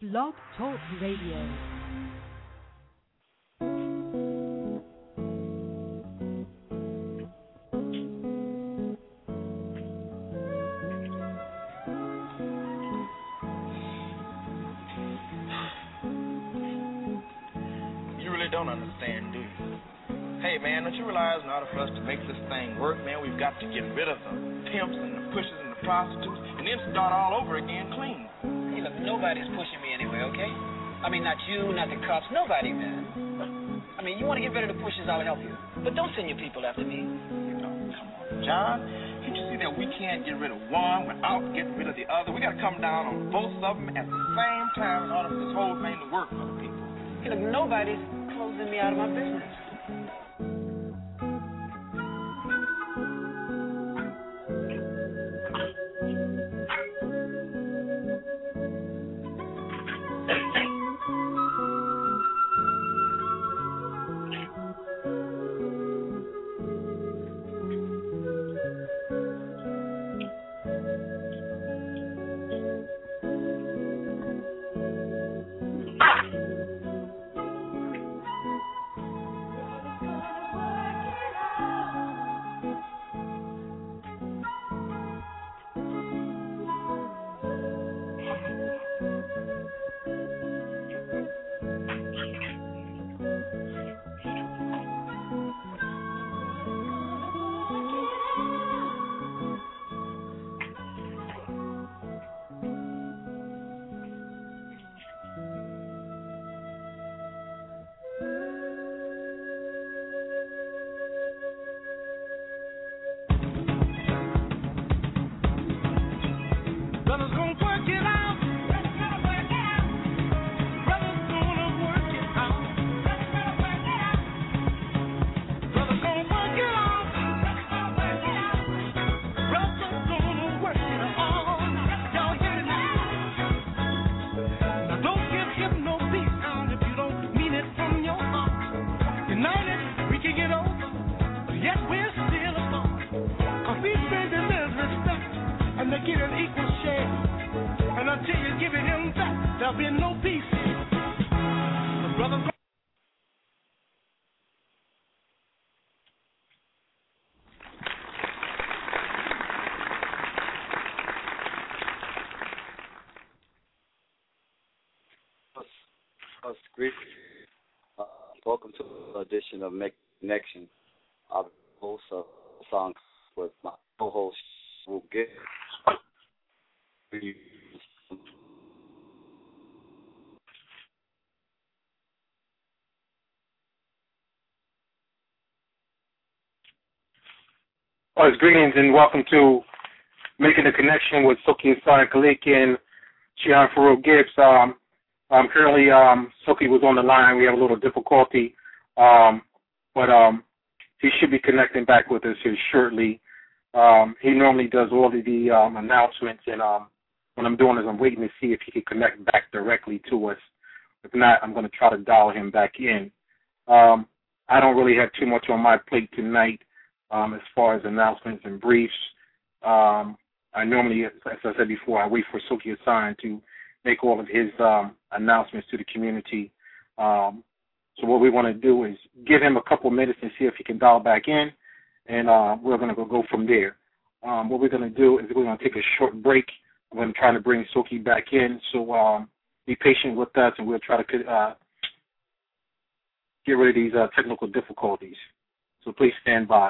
Blog Talk Radio. Don't understand, do you? Hey, man, don't you realize in order for us to make this thing work, man, we've got to get rid of the pimps and the pushers and the prostitutes and then start all over again clean. Hey, look, nobody's pushing me anyway, okay? I mean, not you, not the cops, nobody, man. I mean, you want to get rid of the pushers, I'll help you. But don't send your people after me. Oh, come on, John. Can't you see that we can't get rid of one without getting rid of the other? We got to come down on both of them at the same time in order for this whole thing to work for the people. Hey, look, nobody's closing me out of my business. Welcome to the edition of Make Connection. I'll host a song with my co-host, Will Get. Greetings and welcome to Making a Connection with Soki Asai Kaliki and Shihan Farouk Gibbs. Currently, Soki was on the line. We have a little difficulty, but he should be connecting back with us here shortly. He normally does all of the announcements, and what I'm doing is I'm waiting to see if he can connect back directly to us. If not, I'm going to try to dial him back in. I don't really have too much on my plate tonight as far as announcements and briefs. I normally, as I said before, I wait for Soki Asai to make all of his announcements to the community. So what we want to do is give him a couple minutes and see if he can dial back in, and we're going to go from there. What we're going to do is we're going to take a short break. I'm going to try to bring Soki back in, so be patient with us, and we'll try to get rid of these technical difficulties. So please stand by.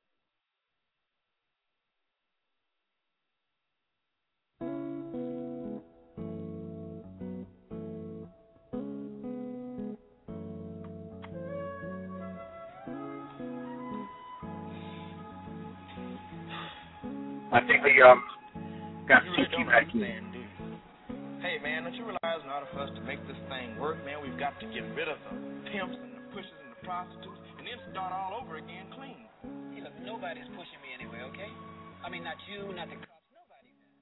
I think we got Soki back in. Hey, man, don't you realize in order for us to make this thing work, man, we've got to get rid of the pimps and the pushers and the prostitutes and then start all over again clean. Hey, look, nobody's pushing me anyway, okay? I mean, not you, not the cops, nobody, man.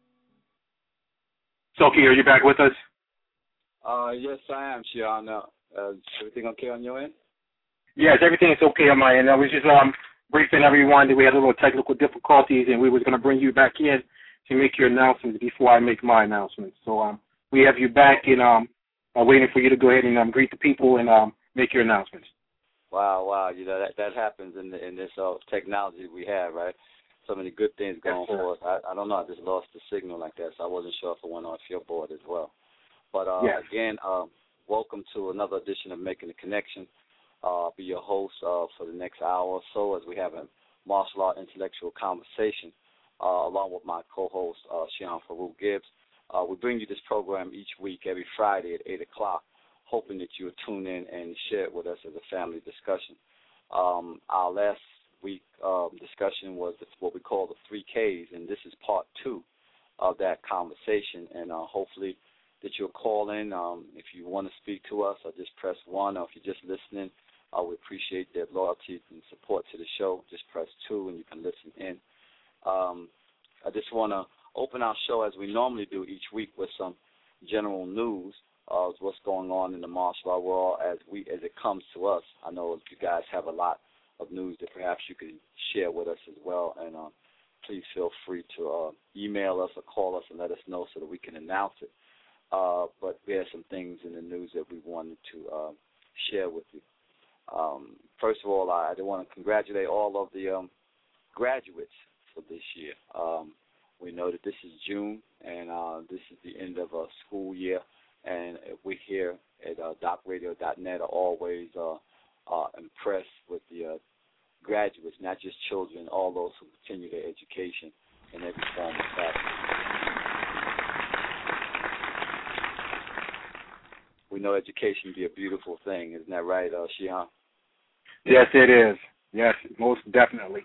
Soki, are you back with us? Yes, I am, Shihan. Is everything okay on your end? Yes, everything is okay on my end. I was just briefing everyone that we had a little technical difficulties, and we was going to bring you back in to make your announcements before I make my announcements. So we have you back and waiting for you to go ahead and greet the people and make your announcements. Wow. You know, that happens in this technology we have, right? So many good things going for us. I don't know. I just lost the signal like that, so I wasn't sure if it went off your board as well. But again, welcome to another edition of Making the Connection. I'll be your host for the next hour or so as we have a martial art intellectual conversation along with my co-host, Shihan Farouk Gibbs. We bring you this program each week, every Friday at 8 o'clock, hoping that you will tune in and share it with us as a family discussion. Our last week discussion was what we call the 3Ks, and this is part 2 of that conversation. And hopefully that you'll call in. If you want to speak to us, or just press 1, or if you're just listening, we appreciate their loyalty and support to the show. Just press 2 and you can listen in. I just want to open our show as we normally do each week with some general news of what's going on in the martial art world as it comes to us. I know you guys have a lot of news that perhaps you could share with us as well, and please feel free to email us or call us and let us know so that we can announce it. But there are some things in the news that we wanted to share with you. First of all, I want to congratulate all of the graduates for this year. We know that this is June, and this is the end of a school year, and we here at docradio.net are always impressed with the graduates, not just children, all those who continue their education in every form of fashion. We know education can be a beautiful thing. Isn't that right, Shihan? Yes, it is. Yes, most definitely.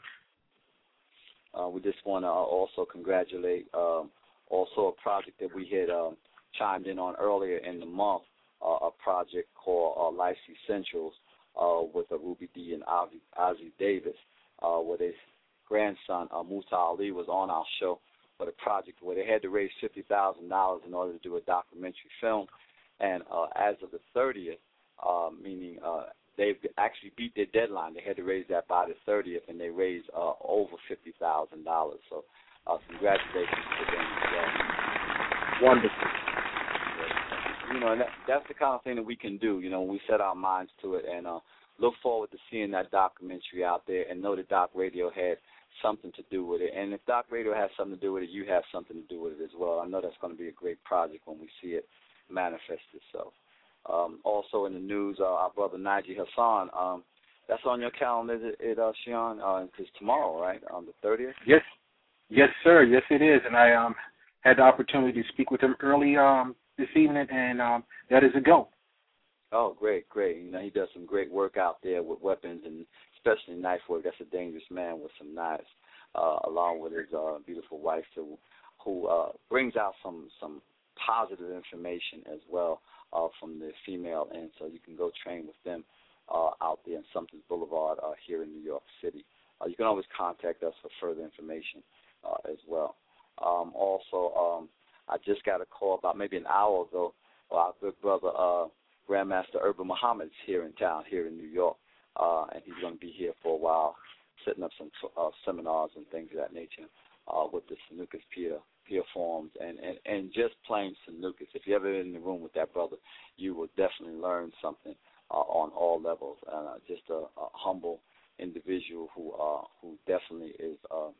We just want to also congratulate also a project that we had chimed in on earlier in the month, a project called Life's Essentials with Ruby D and Ozzie Davis, where their grandson, Musa Ali, was on our show with a project where they had to raise $50,000 in order to do a documentary film. And as of the 30th, meaning they've actually beat their deadline. They had to raise that by the 30th, and they raised over $50,000. So congratulations to them as well. Wonderful. You know, and that's the kind of thing that we can do, you know, when we set our minds to it, and look forward to seeing that documentary out there and know that Doc Radio had something to do with it. And if Doc Radio has something to do with it, you have something to do with it as well. I know that's going to be a great project when we see it manifest itself. Also in the news, our brother Naji Hassan, that's on your calendar, is it Shihan? It's tomorrow, right, on the 30th? Yes, sir. Yes, it is. And I had the opportunity to speak with him early this evening, and that is a go. Oh, great. You know, he does some great work out there with weapons, and especially knife work. That's a dangerous man with some knives, along with his beautiful wife, who brings out some positive information as well from the female end. So you can go train with them out there in Sumter Boulevard here in New York City. You can always contact us for further information as well. Also, I just got a call about maybe an hour ago. Our good brother, Grandmaster Urban Muhammad, is here in town, here in New York, and he's going to be here for a while, setting up some seminars and things of that nature with the Sanukas peer forums and just plain Sanukas. If you're ever in the room with that brother, you will definitely learn something on all levels. Just a humble individual who definitely is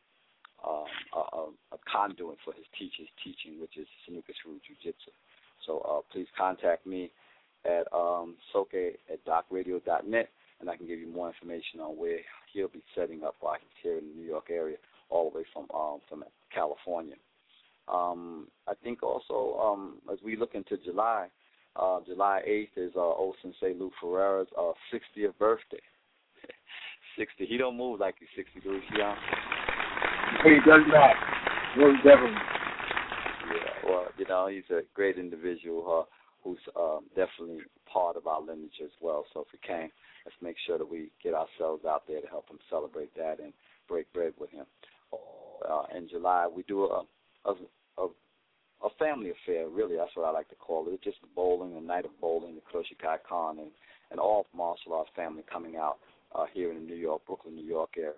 a conduit for his teacher's teaching, which is Sanukas Ryu Jiu-Jitsu. So please contact me at soke@docradio.net, and I can give you more information on where he'll be setting up while he's here in the New York area, all the way from California. I think also as we look into July 8th is old Sensei Lou Ferreira's 60th birthday. 60. He don't move like he's 60, do he, Shihan? He does not. Most definitely. Yeah, well, you know, he's a great individual who's definitely part of our lineage as well. So if we can, let's make sure that we get ourselves out there to help him celebrate that and break bread with him. In July, we do a family affair, really. That's what I like to call it. It's just bowling, a night of bowling, the Kuroshikai Con, and all martial arts family coming out here in the Brooklyn, New York area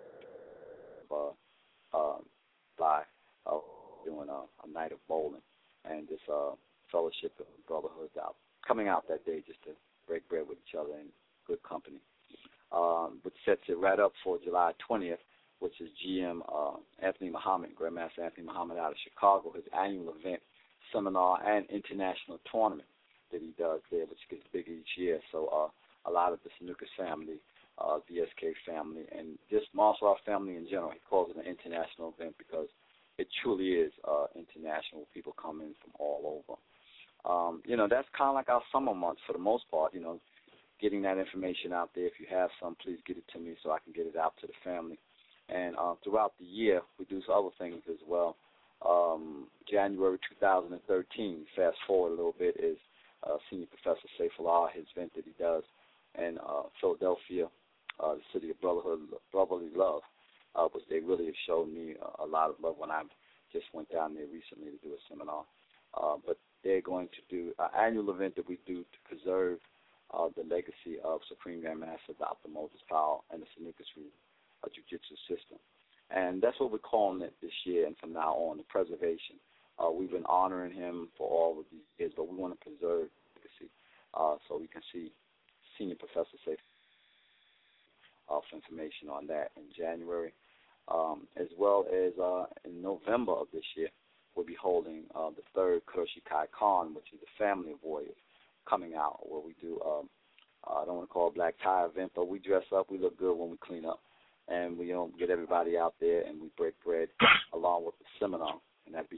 by doing a night of bowling. And this fellowship and brotherhood out, coming out that day just to break bread with each other in good company. Which sets it right up for July 20th, which is GM Anthony Muhammad, Grandmaster Anthony Muhammad out of Chicago, his annual event, seminar, and international tournament that he does there, which gets bigger each year. So a lot of the Snooker family, VSK family, and just martial arts family in general, he calls it an international event because it truly is international. People come in from all over. That's kind of like our summer months for the most part, getting that information out there. If you have some, please get it to me so I can get it out to the family. And throughout the year, we do some other things as well. January 2013, fast forward a little bit, is Senior Professor Saifullah, his event that he does in Philadelphia, the city of brotherly love, which they really have shown me a lot of love when I just went down there recently to do a seminar. But they're going to do an annual event that we do to preserve the legacy of Supreme Grandmaster Dr. Moses Powell and the Snooker Jiu-Jitsu system. And that's what we're calling it this year and from now on, the preservation. We've been honoring him for all of these years, but we want to preserve the legacy so we can see Senior Professor Safe information on that in January. As well as in November of this year, we'll be holding the third Kuroshi Kai Con, which is a family of warriors, coming out where we do, I don't want to call it a black tie event, but we dress up, we look good when we clean up, and we get everybody out there and we break bread along with the seminar, and that'll be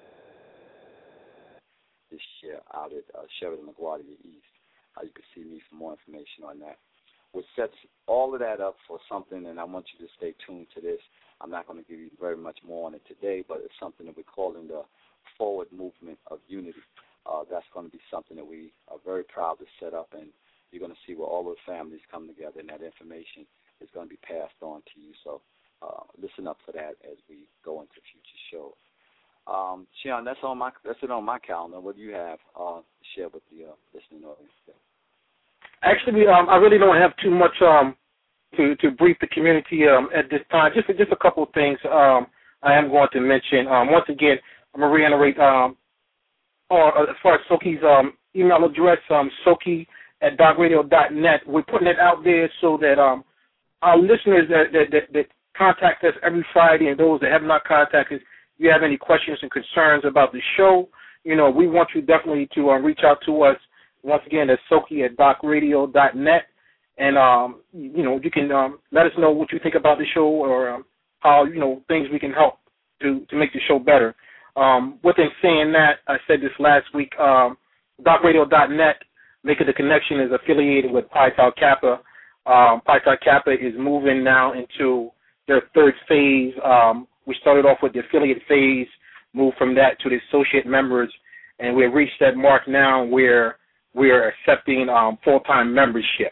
this year out at Sheridan LaGuardia East. You can see me for more information on that, which sets all of that up for something, and I want you to stay tuned to this. I'm not going to give you very much more on it today, but it's something that we're calling the Forward Movement of Unity. That's going to be something that we are very proud to set up, and you're going to see where all those families come together, and that information is going to be passed on to you. So listen up for that as we go into future shows. Shion, that's it on my calendar. What do you have to share with the listening audience today? Actually, I really don't have too much to brief the community at this time. Just a couple of things I am going to mention. Once again, I'm going to reiterate as far as Soki's email address, soki@dogradio.net. We're putting it out there so that our listeners that contact us every Friday and those that have not contacted us, if you have any questions and concerns about the show, we want you definitely to reach out to us. Once again, that's soki@dogradio.net. And, you can let us know what you think about the show or how, things we can help to make the show better. Within saying that, I said this last week, DocRadio.net, Making the Connection, is affiliated with Pi Tau Kappa. Pi Tau Kappa is moving now into their third phase. We started off with the affiliate phase, moved from that to the associate members, and we've reached that mark now where we are accepting full-time membership.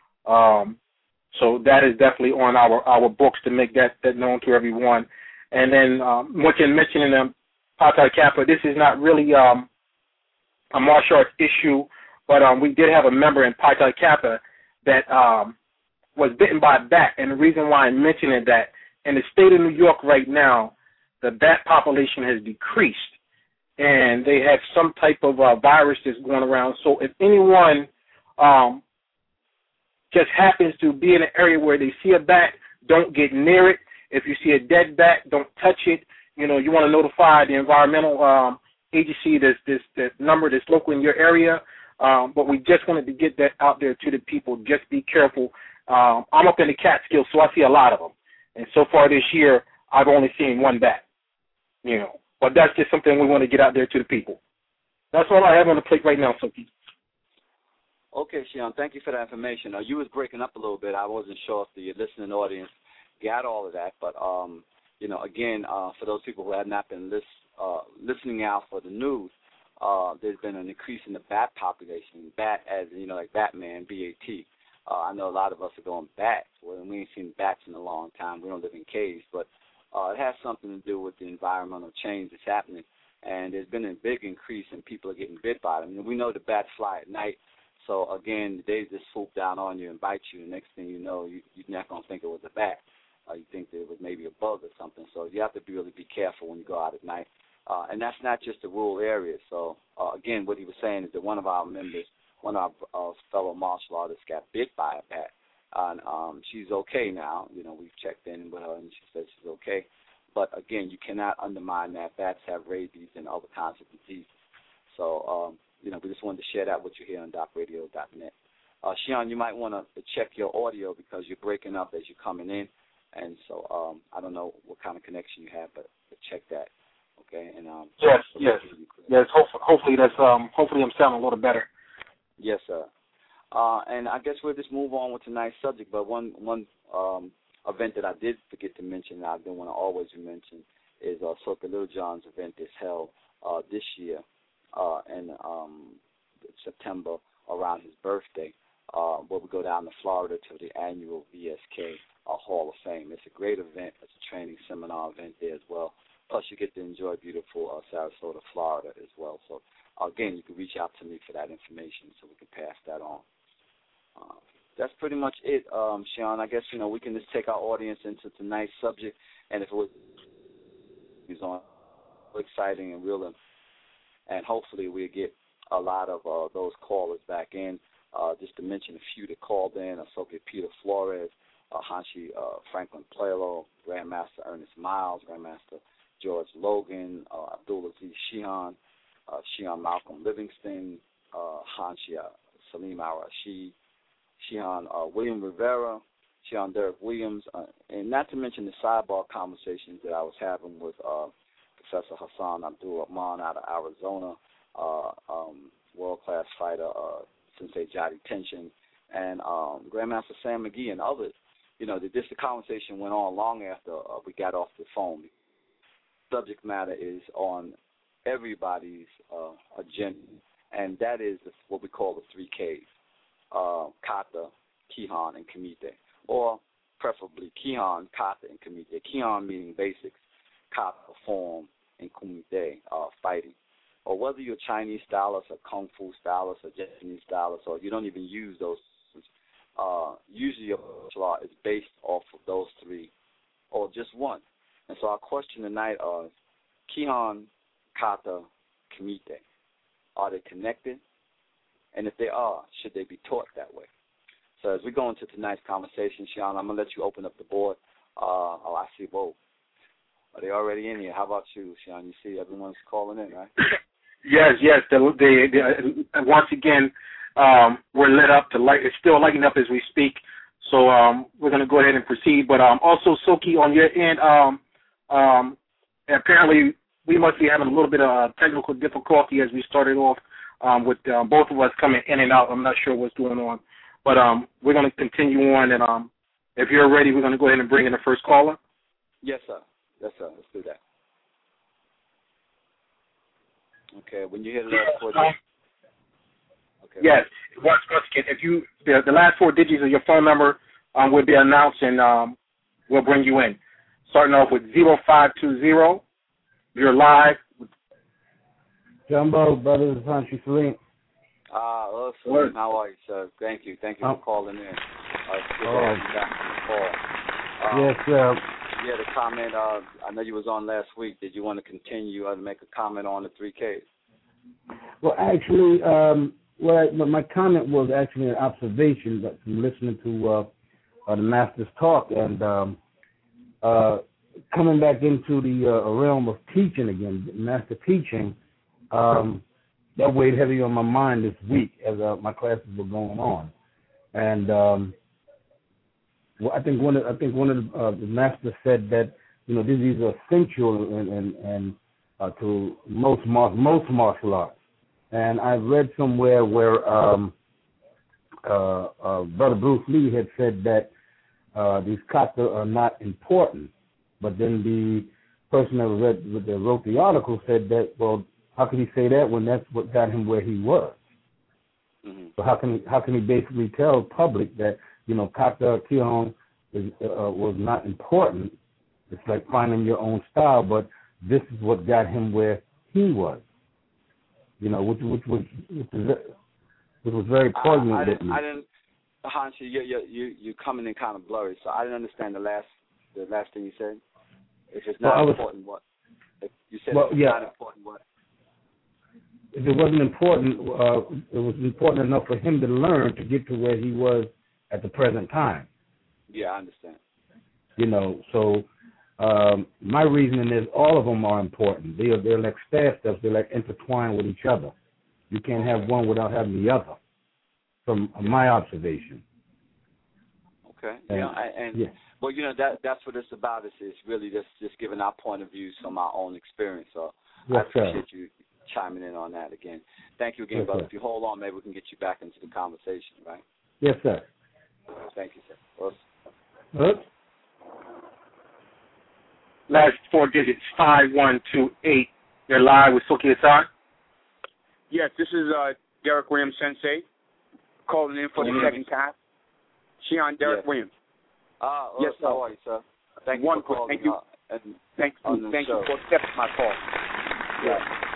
So that is definitely on our books to make that known to everyone. And then once you're mentioning them, Pi Tau Kappa, this is not really a martial arts issue, but we did have a member in Pi Tau Kappa that was bitten by a bat, and the reason why I'm mentioning that, in the state of New York right now, the bat population has decreased, and they have some type of virus that's going around. So if anyone just happens to be in an area where they see a bat, don't get near it. If you see a dead bat, don't touch it. You want to notify the environmental agency, this number that's local in your area. But we just wanted to get that out there to the people. Just be careful. I'm up in the Catskills, so I see a lot of them. And so far this year, I've only seen one bat. But that's just something we want to get out there to the people. That's all I have on the plate right now, Soki. Okay, Shion, thank you for that information. You was breaking up a little bit. I wasn't sure if the listening audience got all of that. But, again, for those people who have not been listening out for the news, there's been an increase in the bat population. Bat as, like Batman, B-A-T. I know a lot of us are going bats. Well, we ain't seen bats in a long time. We don't live in caves. But it has something to do with the environmental change that's happening. And there's been a big increase in people are getting bit by them. We know the bats fly at night. So, again, they just swoop down on you and bite you. The next thing you know, you're not going to think it was a bat. You think that it was maybe a bug or something. So you have to really be careful when you go out at night. And that's not just the rural areas. So, again, what he was saying is that one of our members, one of our fellow martial artists got bit by a bat. And she's okay now. You know, we've checked in with her, and she says she's okay. But, again, you cannot undermine that. Bats have rabies and other kinds of diseases. So, you know, we just wanted to share that with you here on docradio.net. Shion, you might want to check your audio because you're breaking up as you're coming in. And so I don't know what kind of connection you have, but check that. Okay, and yes. Hopefully that's hopefully I'm sounding a little better. Yes, sir. And I guess we'll just move on with tonight's subject. But one event that I did forget to mention, and I didn't want to always mention, is Soka Littlejohn's event is held this year in September around his birthday, where we go down to Florida to the annual VSK Hall of Fame. It's a great event. It's a training seminar event there as well. Plus, you get to enjoy beautiful Sarasota, Florida as well. So, again, you can reach out to me for that information so we can pass that on. That's pretty much it, Sean. I guess, you know, we can just take our audience into tonight's subject, and if it was on exciting and real, and hopefully we'll get a lot of those callers back in. Just to mention a few that called in, Ahsoka Peter Flores, Hanshi Franklin Plelo, Grandmaster Ernest Miles, Grandmaster George Logan, Abdulaziz Shihan, Shihan Malcolm Livingston, Hanshi Salim Al-Rashid, Shihan William Rivera, Shihan Derek Williams, and not to mention the sidebar conversations that I was having with Professor Hassan Abdul Rahman out of Arizona, world-class fighter Sensei Jody Tenshin, and Grandmaster Sam McGee and others. You know, the conversation went on long after we got off the phone. Subject matter is on everybody's agenda, and that is what we call the 3 Ks, Kata, Kihan, and Kumite, or preferably Kihan, Kata, and Kumite. Kihan meaning basics, Kata, form, and Kumite, fighting. Or whether you're Chinese stylist or Kung Fu stylist or Japanese stylist, or you don't even use those, usually your martial art is based off of those 3, or just one. And so our question tonight is, Kihan, Kata, Kumite, are they connected? And if they are, should they be taught that way? So as we go into tonight's conversation, Sean, I'm going to let you open up the board. I see, whoa. Are they already in here? How about you, Sean? You see everyone's calling in, right? Yes. Once again, we're lit up. It's still lighting up as we speak. So we're going to go ahead and proceed. But also, Soki, on your end, apparently we must be having a little bit of technical difficulty as we started off with both of us coming in and out. I'm not sure what's going on. But we're going to continue on. And if you're ready, we're going to go ahead and bring in the first caller. Yes, sir. Let's do that. Okay, when you hear the last 4 digits. Okay. Yes. Once again, if you the last 4 digits of your phone number will be announced, and we'll bring you in. Starting off with 0520. You're live. Jumbo, brothers, Hanshi Salim. Salim, how are you, sir? Thank you for calling in. Yes, sir. You had a comment. I know you was on last week. Did you want to continue to make a comment on the 3 Ks? Well, actually, my comment was actually an observation, but from listening to the Master's talk and coming back into the realm of teaching again, Master teaching, that weighed heavy on my mind this week as my classes were going on, and I think one of the Masters said that these are essential and to most martial arts. And I've read somewhere where Brother Bruce Lee had said that these kata are not important, but then the person that wrote the article said that, well, how can he say that when that's what got him where he was? Mm-hmm. So how can he basically tell public that kata kihon was not important? It's like finding your own style, but this is what got him where he was. Which was very poignant. I didn't, Hanshi, you coming in kind of blurry, so I didn't understand the last thing you said. If it's not important, what? You said well, it's not important. What? If it wasn't important, it was important enough for him to learn to get to where he was at the present time. Yeah, I understand. You know, so my reasoning is all of them are important. They're like stair steps. They're like intertwined with each other. You can't have one without having the other, from my observation. Okay. And, well, you know, that's what it's about. It's really just giving our point of views from our own experience. So yes, I appreciate you chiming in on that again. Thank you again, yes, brother. Sir. If you hold on, maybe we can get you back into the conversation, right? Yes, sir. Thank you, sir. Good. Last 4 digits, 5128. You're live with Silky Hassan. Yes, this is Derek Williams Sensei calling in for the second time. Shion Derek Williams. Yes, sir. How are you, sir? Thank you for calling. Thank you. Thank you for accepting my call. Yeah.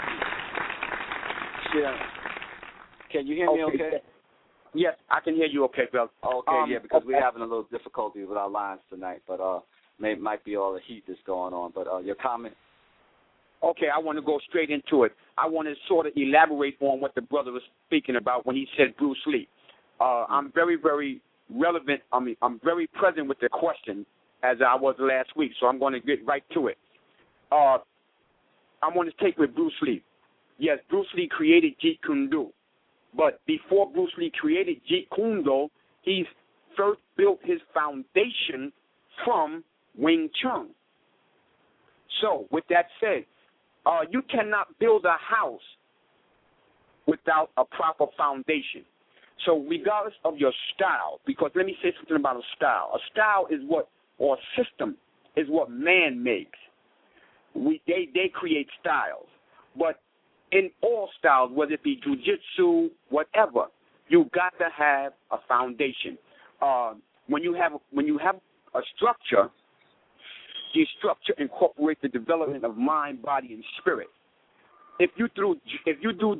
Shion, can you hear me okay? Yes, I can hear you okay, Bill. Okay, because we're having a little difficulty with our lines tonight, but might be all the heat that's going on. But your comment? Okay, I want to go straight into it. I want to sort of elaborate on what the brother was speaking about when he said Bruce Lee. I'm very, very relevant. I'm very present with the question as I was last week, so I'm going to get right to it. I want to take with Bruce Lee. Yes, Bruce Lee created Jeet Kune Do, but before Bruce Lee created Jeet Kune Do, he first built his foundation from Wing Chun. So, with that said, you cannot build a house without a proper foundation. So regardless of your style, because let me say something about a style. A style is or a system is what man makes. They create styles. But in all styles, whether it be jiu-jitsu, whatever, you got to have a foundation. When you have a structure, the structure incorporates the development of mind, body, and spirit. If you do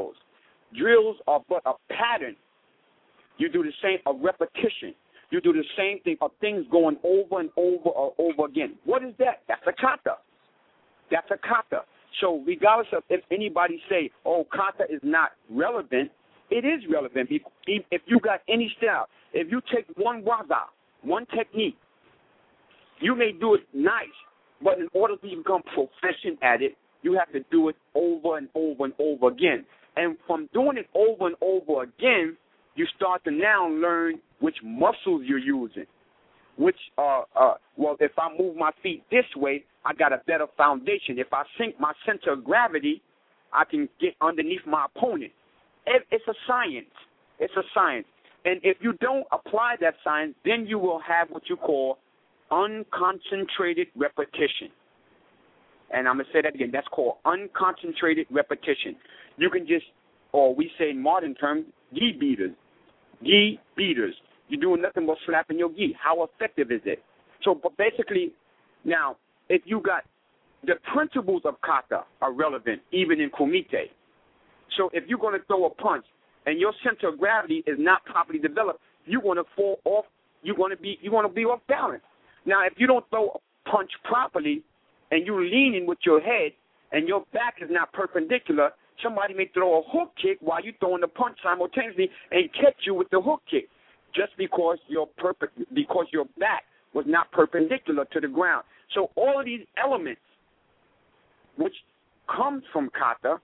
drills are but a pattern. You do the same, a repetition. You do the same thing of things going over and over or over again. What is that? That's a kata. That's a kata. So regardless of if anybody say, oh, kata is not relevant, it is relevant. If you got any style, if you take one waza, one technique, you may do it nice, but in order to become proficient at it, you have to do it over and over and over again. And from doing it over and over again, you start to now learn which muscles you're using. Well, if I move my feet this way, I got a better foundation. If I sink my center of gravity, I can get underneath my opponent. It's a science. It's a science. And if you don't apply that science, then you will have what you call unconcentrated repetition. And I'm going to say that again. That's called unconcentrated repetition. You can just, or we say in modern terms, gi beaters. Gi beaters. You're doing nothing but slapping your gi. How effective is it? So, but basically, now, if you got the principles of kata are relevant even in kumite. So if you're going to throw a punch and your center of gravity is not properly developed, you're going to fall off. You're going to be off balance. Now, if you don't throw a punch properly and you're leaning with your head and your back is not perpendicular, somebody may throw a hook kick while you're throwing the punch simultaneously and catch you with the hook kick, just because your back was not perpendicular to the ground. So all of these elements, which comes from kata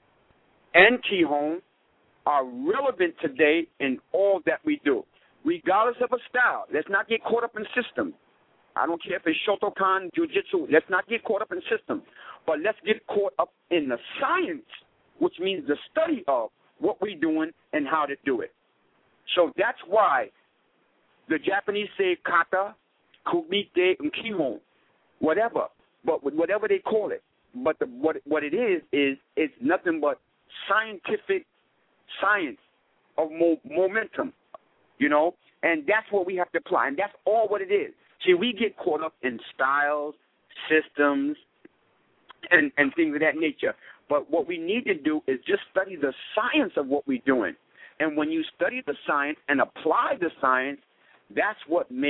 and kihon, are relevant today in all that we do, regardless of a style. Let's not get caught up in systems. I don't care if it's Shotokan, Jiu-Jitsu. Let's not get caught up in systems. But let's get caught up in the science, which means the study of what we're doing and how to do it. So that's why the Japanese say kata, kumite, and kihon, whatever, but whatever they call it. But what it is it's nothing but scientific science of momentum, you know, and that's what we have to apply, and that's all what it is. See, we get caught up in styles, systems, and things of that nature. But what we need to do is just study the science of what we're doing. And when you study the science and apply the science, that's what makes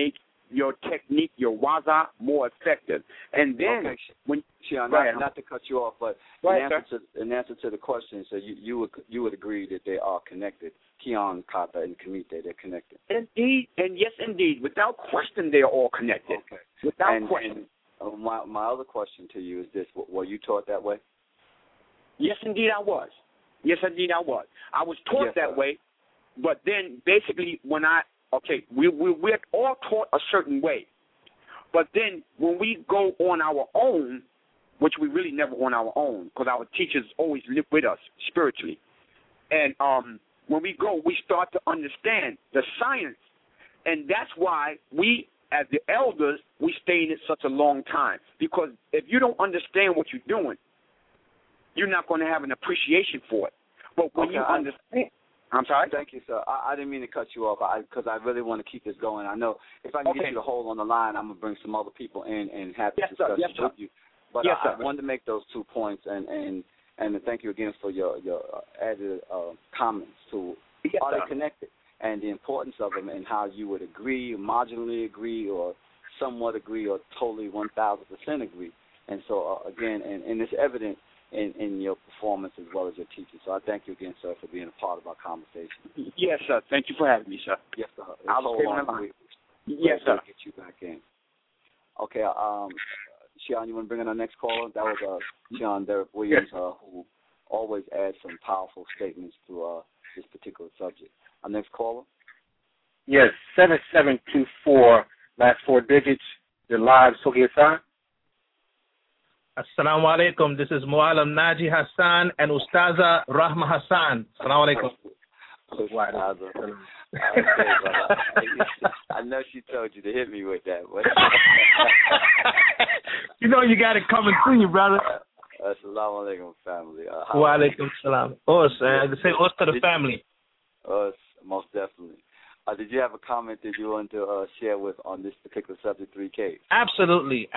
your technique, your waza, more effective. And then when Shihan, not to cut you off, but in answer to the question, so you would agree that they are connected. Kian, Kata, and Kamite, they're connected. Indeed, and yes, indeed, without question, they are all connected. Okay. Without question. And my other question to you is this: were you taught that way? Yes, indeed, I was. Yes, indeed, I was. I was taught that way, but then basically when we're all taught a certain way. But then when we go on our own, which we really never on our own, because our teachers always live with us spiritually. And when we go, we start to understand the science. And that's why we, as the elders, we stay in it such a long time. Because if you don't understand what you're doing, you're not going to have an appreciation for it. But when you understand... I'm sorry? Thank you, sir. I didn't mean to cut you off because I really want to keep this going. I know if I can get you to hold on the line, I'm going to bring some other people in and have this discussion with you. But I wanted to make those 2 points and thank you again for your added comments to are they connected and the importance of them and how you would agree, marginally agree, or somewhat agree, or totally 1,000% agree. And so, again, and it's evident in your performance as well as your teaching. So I thank you again, sir, for being a part of our conversation. Yes, sir. Thank you for having me, sir. Yes, sir. Yes, sir. Get you back in. Okay, Shihan, you want to bring in our next caller? That was Shihan Derek Williams, who always adds some powerful statements to this particular subject. Our next caller? Yes, 7724, last 4 digits. You're live, Soki Hassan. Assalamu alaikum. This is Muallim Naji Hassan and Ustaza Rahma Hassan. Assalamu alaikum. I know she told you to hit me with that. But you know you got it coming to you, brother. Assalamu alaikum, family. Wa alaikum salam. Say us to the family. Most definitely. Did you have a comment that you wanted to share with on this particular subject, 3K? Absolutely.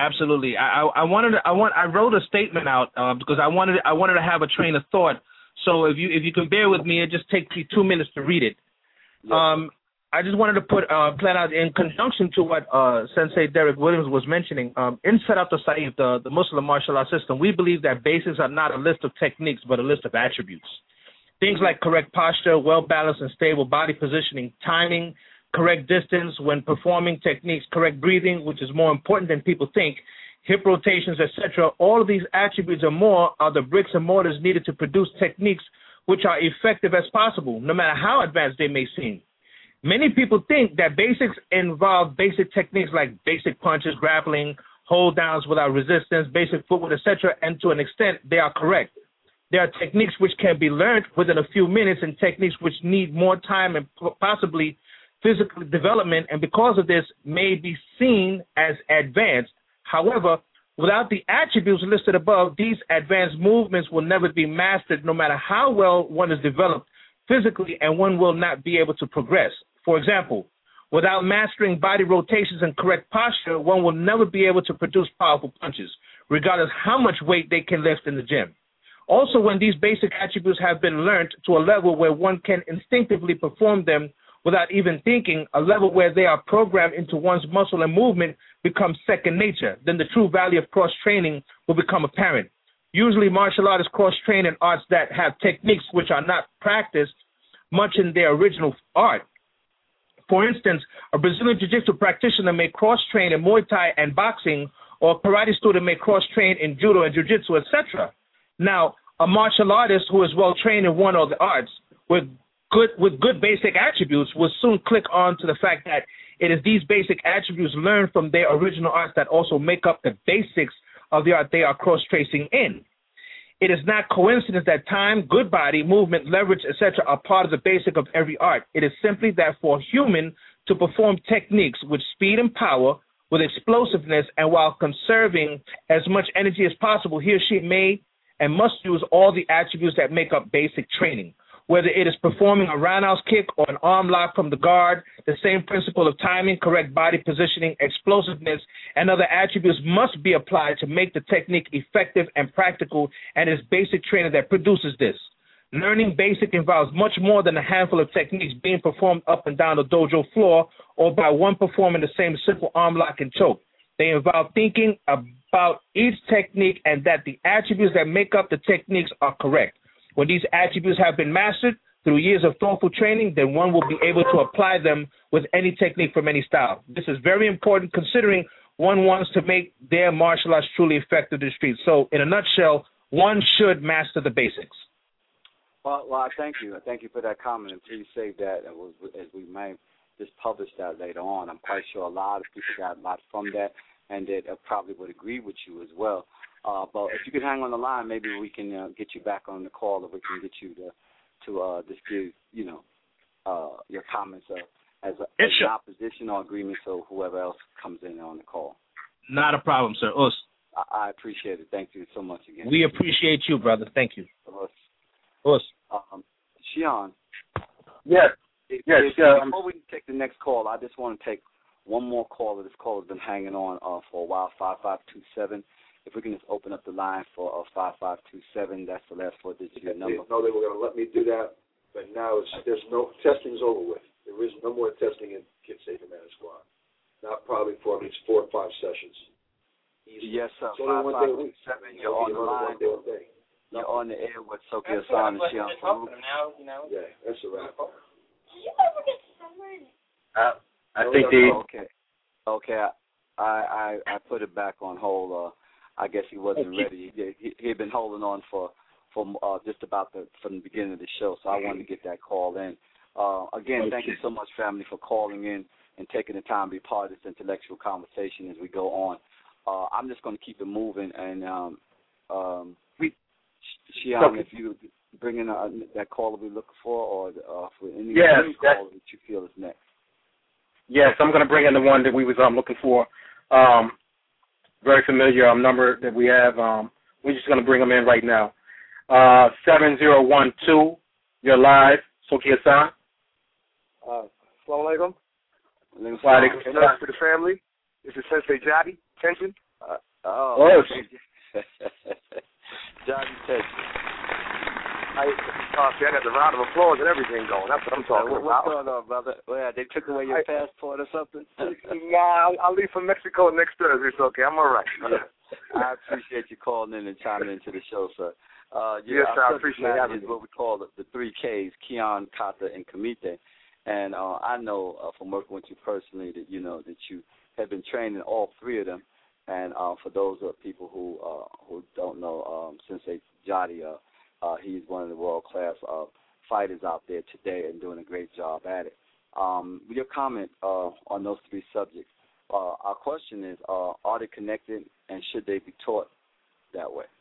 I wrote a statement out because I wanted to have a train of thought. So if you can bear with me, it just takes me 2 minutes to read it. Yes. I just wanted to plan out in conjunction to what Sensei Derek Williams was mentioning. In Sadat al-Saif, the Muslim martial arts system, we believe that basics are not a list of techniques, but a list of attributes. Things like correct posture, well-balanced and stable body positioning, timing, correct distance when performing techniques, correct breathing, which is more important than people think, hip rotations, etc. All of these attributes or more are the bricks and mortars needed to produce techniques which are effective as possible, no matter how advanced they may seem. Many people think that basics involve basic techniques like basic punches, grappling, hold downs without resistance, basic footwork, etc., and to an extent, they are correct. There are techniques which can be learned within a few minutes and techniques which need more time and possibly physical development, and because of this may be seen as advanced. However, without the attributes listed above, these advanced movements will never be mastered no matter how well one is developed physically, and one will not be able to progress. For example, without mastering body rotations and correct posture, one will never be able to produce powerful punches, regardless how much weight they can lift in the gym. Also, when these basic attributes have been learned to a level where one can instinctively perform them without even thinking, a level where they are programmed into one's muscle and movement becomes second nature, then the true value of cross-training will become apparent. Usually, martial artists cross-train in arts that have techniques which are not practiced much in their original art. For instance, a Brazilian Jiu-Jitsu practitioner may cross-train in Muay Thai and boxing, or a karate student may cross-train in Judo and Jiu-Jitsu, etc. Now, a martial artist who is well-trained in one of the arts with good basic attributes will soon click on to the fact that it is these basic attributes learned from their original arts that also make up the basics of the art they are cross-tracing in. It is not coincidence that time, good body, movement, leverage, etc. are part of the basic of every art. It is simply that for a human to perform techniques with speed and power, with explosiveness, and while conserving as much energy as possible, he or she may and must use all the attributes that make up basic training. Whether it is performing a roundhouse kick or an arm lock from the guard, the same principle of timing, correct body positioning, explosiveness, and other attributes must be applied to make the technique effective and practical, and it's basic training that produces this. Learning basic involves much more than a handful of techniques being performed up and down the dojo floor or by one performing the same simple arm lock and choke. They involve thinking about each technique and that the attributes that make up the techniques are correct. When these attributes have been mastered through years of thoughtful training, then one will be able to apply them with any technique from any style. This is very important considering one wants to make their martial arts truly effective in the streets. So, in a nutshell, one should master the basics. Well, I thank you. I thank you for that comment. And please save that as we may just publish that later on. I'm quite sure a lot of people got a lot from that, and that probably would agree with you as well. But if you could hang on the line, maybe we can get you back on the call, or we can get you to just give your comments as an opposition or agreement, so whoever else comes in on the call. Not a problem, sir. Us. I appreciate it. Thank you so much again. We appreciate you, brother. Thank you. Us. Shion. Yes. Before we take the next call, I just want to take one more caller. This call has been hanging on for a while, 5527. If we can just open up the line for 5527, that's the last four digits of your number. No, they were going to let me do that, but now there's no testing's over with. There is no more testing in Kid Safe Command Squad. Not probably for at least 4 or 5 sessions. Easy. Yes, sir. It's only 1 day a week. 5527. You're on the line. You're on the air with Soki Hassan and Shion Farouk. Yeah, that's a wrap. I think the Okay. I put it back on hold. I guess he wasn't ready. He had been holding on for just about from the beginning of the show, so I wanted to get that call in. Again, thank you so much, family, for calling in and taking the time to be part of this intellectual conversation as we go on. I'm just going to keep it moving, and Shion, if you bring in that caller we're looking for, or for any caller that you feel is next. Yes, I'm going to bring in the one that we was looking for. Very familiar number that we have. We're just going to bring them in right now. 7012. You're live. Soki Hassan. Assalamu alaikum. Wa alaikum salam. To the family. This is Sensei Jadi. Tension. Jadi Tension. I got the round of applause and everything going. That's what I'm talking about. What's going on, brother? Well, they took away your passport or something? Nah, I'll leave for Mexico next Thursday. It's okay. I'm all right. Yeah. I appreciate you calling in and chiming into the show, sir. Yes, sir. I appreciate it. Is what we call the 3 Ks, Keon, Kata, and Kamite. And I know from working with you personally that you have been trained in all 3 of them. And for those people who don't know, Sensei Jadi, he's one of the world-class fighters out there today and doing a great job at it. Your comment on those 3 subjects. Our question is, are they connected, and should they be taught that way?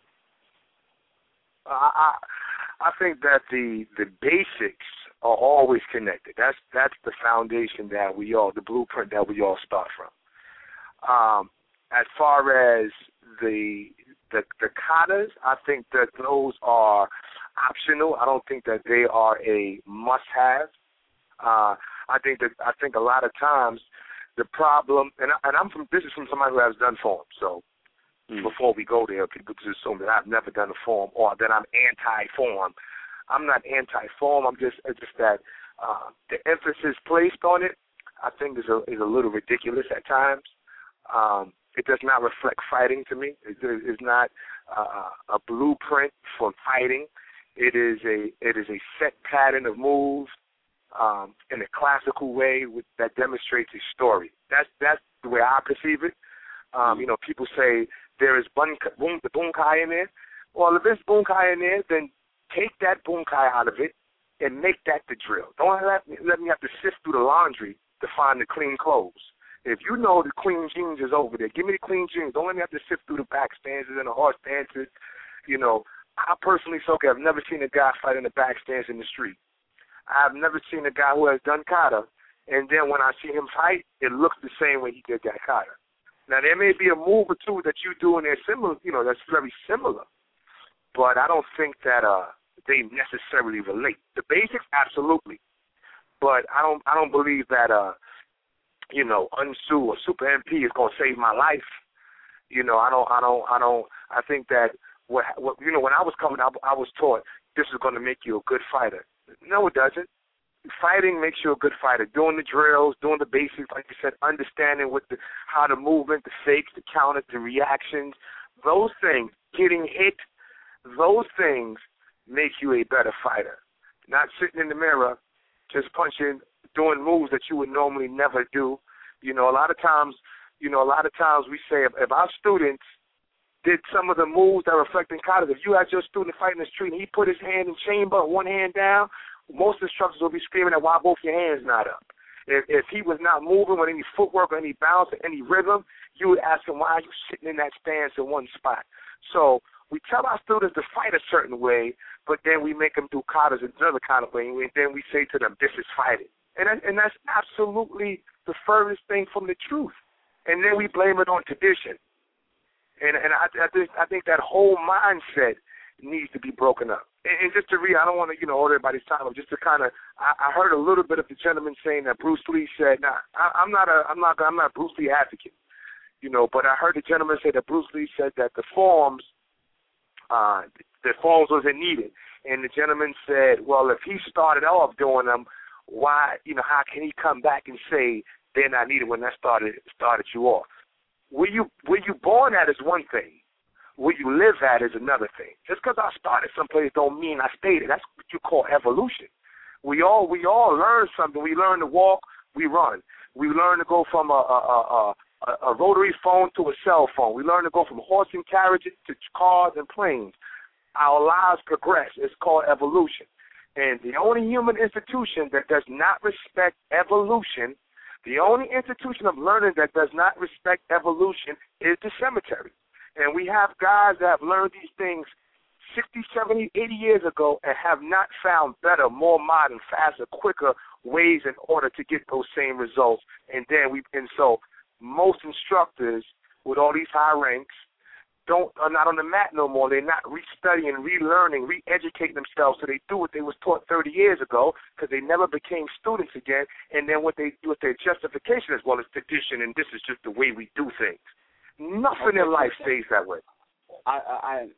I think that the basics are always connected. That's the foundation that the blueprint that we all start from. As far as the katas, I think that those are optional. I don't think that they are a must-have. I think a lot of times the problem, and this is from somebody who has done form. So before we go there, people just assume that I've never done a form or that I'm anti-form. I'm not anti-form. It's just that the emphasis placed on it, I think, is a little ridiculous at times. It does not reflect fighting to me. It is not a blueprint for fighting. It is a set pattern of moves in a classical way that demonstrates a story. That's the way I perceive it. People say there is the bunkai in there. Well, if there's bunkai in there, then take that bunkai out of it and make that the drill. Don't let me have to sift through the laundry to find the clean clothes. If you know the clean jeans is over there, give me the clean jeans. Don't let me have to sift through the back stances and the horse stances. I personally, have never seen a guy fight in the back stance in the street. I've never seen a guy who has done kata, and then when I see him fight, it looks the same way he did that kata. Now, there may be a move or two that you do and they're similar, that's very similar, but I don't think that they necessarily relate. The basics, absolutely, but I don't believe that Unsu or Super MP is going to save my life. I think that when I was coming up, I was taught this is going to make you a good fighter. No, it doesn't. Fighting makes you a good fighter. Doing the drills, doing the basics, like you said, understanding how the movement, the fakes, the counters, the reactions, those things, getting hit, those things make you a better fighter. Not sitting in the mirror, just punching, doing moves that you would normally never do. A lot of times we say if our students did some of the moves that reflect in college, if you had your student fighting the street and he put his hand in chamber, one hand down, most instructors will be screaming at why both your hands not up. If he was not moving with any footwork or any bounce or any rhythm, you would ask him, why are you sitting in that stance in one spot? So we tell our students to fight a certain way, but then we make them do katas another kind of way, and then we say to them, this is fighting. And that's absolutely the furthest thing from the truth. And then we blame it on tradition. And I think that whole mindset needs to be broken up. And just to read, I don't want to, hold everybody's time up. Just to kind of, I heard a little bit of the gentleman saying that Bruce Lee said, I'm not a Bruce Lee advocate, but I heard the gentleman say that Bruce Lee said that the forms wasn't needed. And the gentleman said, well, if he started off doing them, why, how can he come back and say they're not needed when that started you off? Where you born at is one thing. Where you live at is another thing. Just because I started someplace don't mean I stayed there. That's what you call evolution. We all learn something. We learn to walk, we run. We learn to go from a rotary phone to a cell phone. We learn to go from horse and carriages to cars and planes. Our lives progress. It's called evolution. And the only human institution that does not respect evolution, the only institution of learning that does not respect evolution is the cemetery. And we have guys that have learned these things 60, 70, 80 years ago and have not found better, more modern, faster, quicker ways in order to get those same results. And so most instructors with all these high ranks are not on the mat no more. They're not restudying, relearning, re-educating themselves, so they do what they was taught 30 years ago because they never became students again. And then what they do with their justification as well as tradition, and this is just the way we do things. Nothing in life stays that way. I'm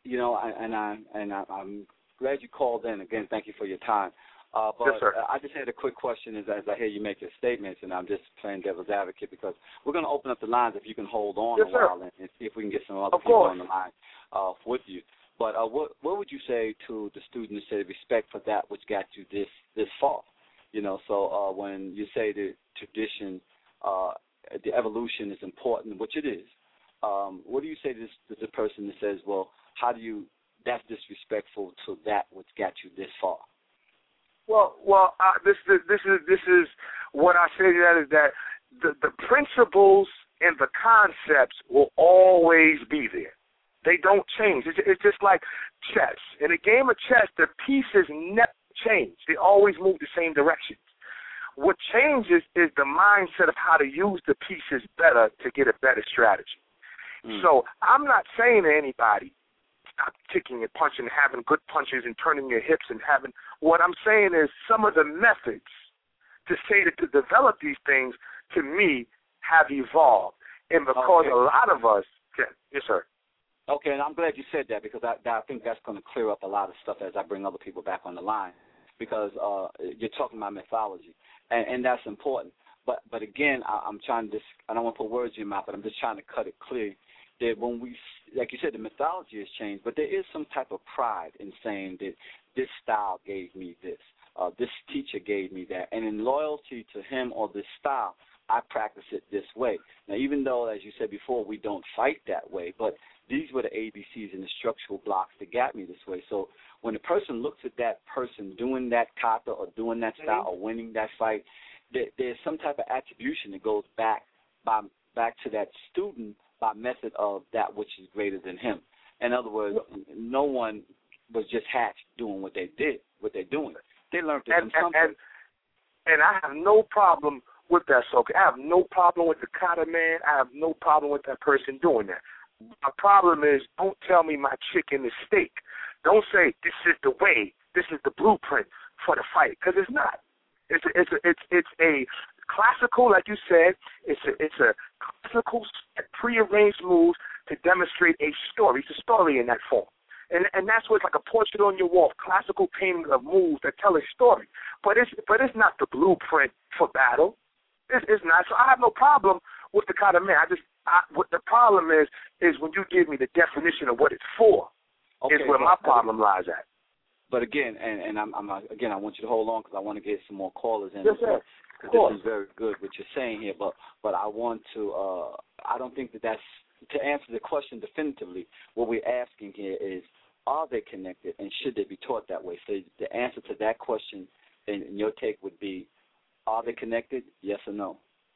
glad you called in. Again, thank you for your time. But yes, sir. I just had a quick question as I hear you make your statements, and I'm just playing devil's advocate because we're going to open up the lines if you can hold on yes, a while sir. and see if we can get some other people on the line with you. But what would you say to the students to say respect for that which got you this far? So when you say the tradition, the evolution is important, which it is, what do you say to the person that says, well, that's disrespectful to that which got you this far? Well, this is what I say to that is that the principles and the concepts will always be there. They don't change. It's just like chess. In a game of chess, the pieces never change. They always move the same direction. What changes is the mindset of how to use the pieces better to get a better strategy. So I'm not saying to anybody, stop kicking and punching and having good punches and turning your hips and having. What I'm saying is some of the methods to develop these things, to me, have evolved. And because a lot of us, yes, sir. Okay, and I'm glad you said that because I think that's going to clear up a lot of stuff as I bring other people back on the line because you're talking about mythology, and that's important. But again, I'm trying to I don't want to put words in your mouth, but I'm just trying to cut it clear that when we, like you said, the mythology has changed, but there is some type of pride in saying that this style gave me this, this teacher gave me that, and in loyalty to him or this style, I practice it this way. Now, even though, as you said before, we don't fight that way, but these were the ABCs and the structural blocks that got me this way. So when a person looks at that person doing that kata or doing that style or winning that fight, there's some type of attribution that goes back to that student by method of that which is greater than him. In other words, no one was just hatched doing what they did, what they're doing. They learned it from something. And I have no problem with that, Soka. I have no problem with the kata man. I have no problem with that person doing that. My problem is, don't tell me my chicken is steak. Don't say this is the way, this is the blueprint for the fight, because it's not. It's a classical, like you said. It's a classical prearranged move to demonstrate a story. It's a story in that form. And that's what's like a portrait on your wall, classical paintings of moves that tell a story. But it's not the blueprint for battle. It's not. So I have no problem with the kata man. What the problem is when you give me the definition of what it's for, is where my problem lies at. But again, and I want you to hold on because I want to get some more callers in. Yes, sir. This is very good what you're saying here, but I want to. I don't think that's to answer the question definitively. What we're asking here is, are they connected, and should they be taught that way? So the answer to that question, in your take, would be, are they connected? Yes or no?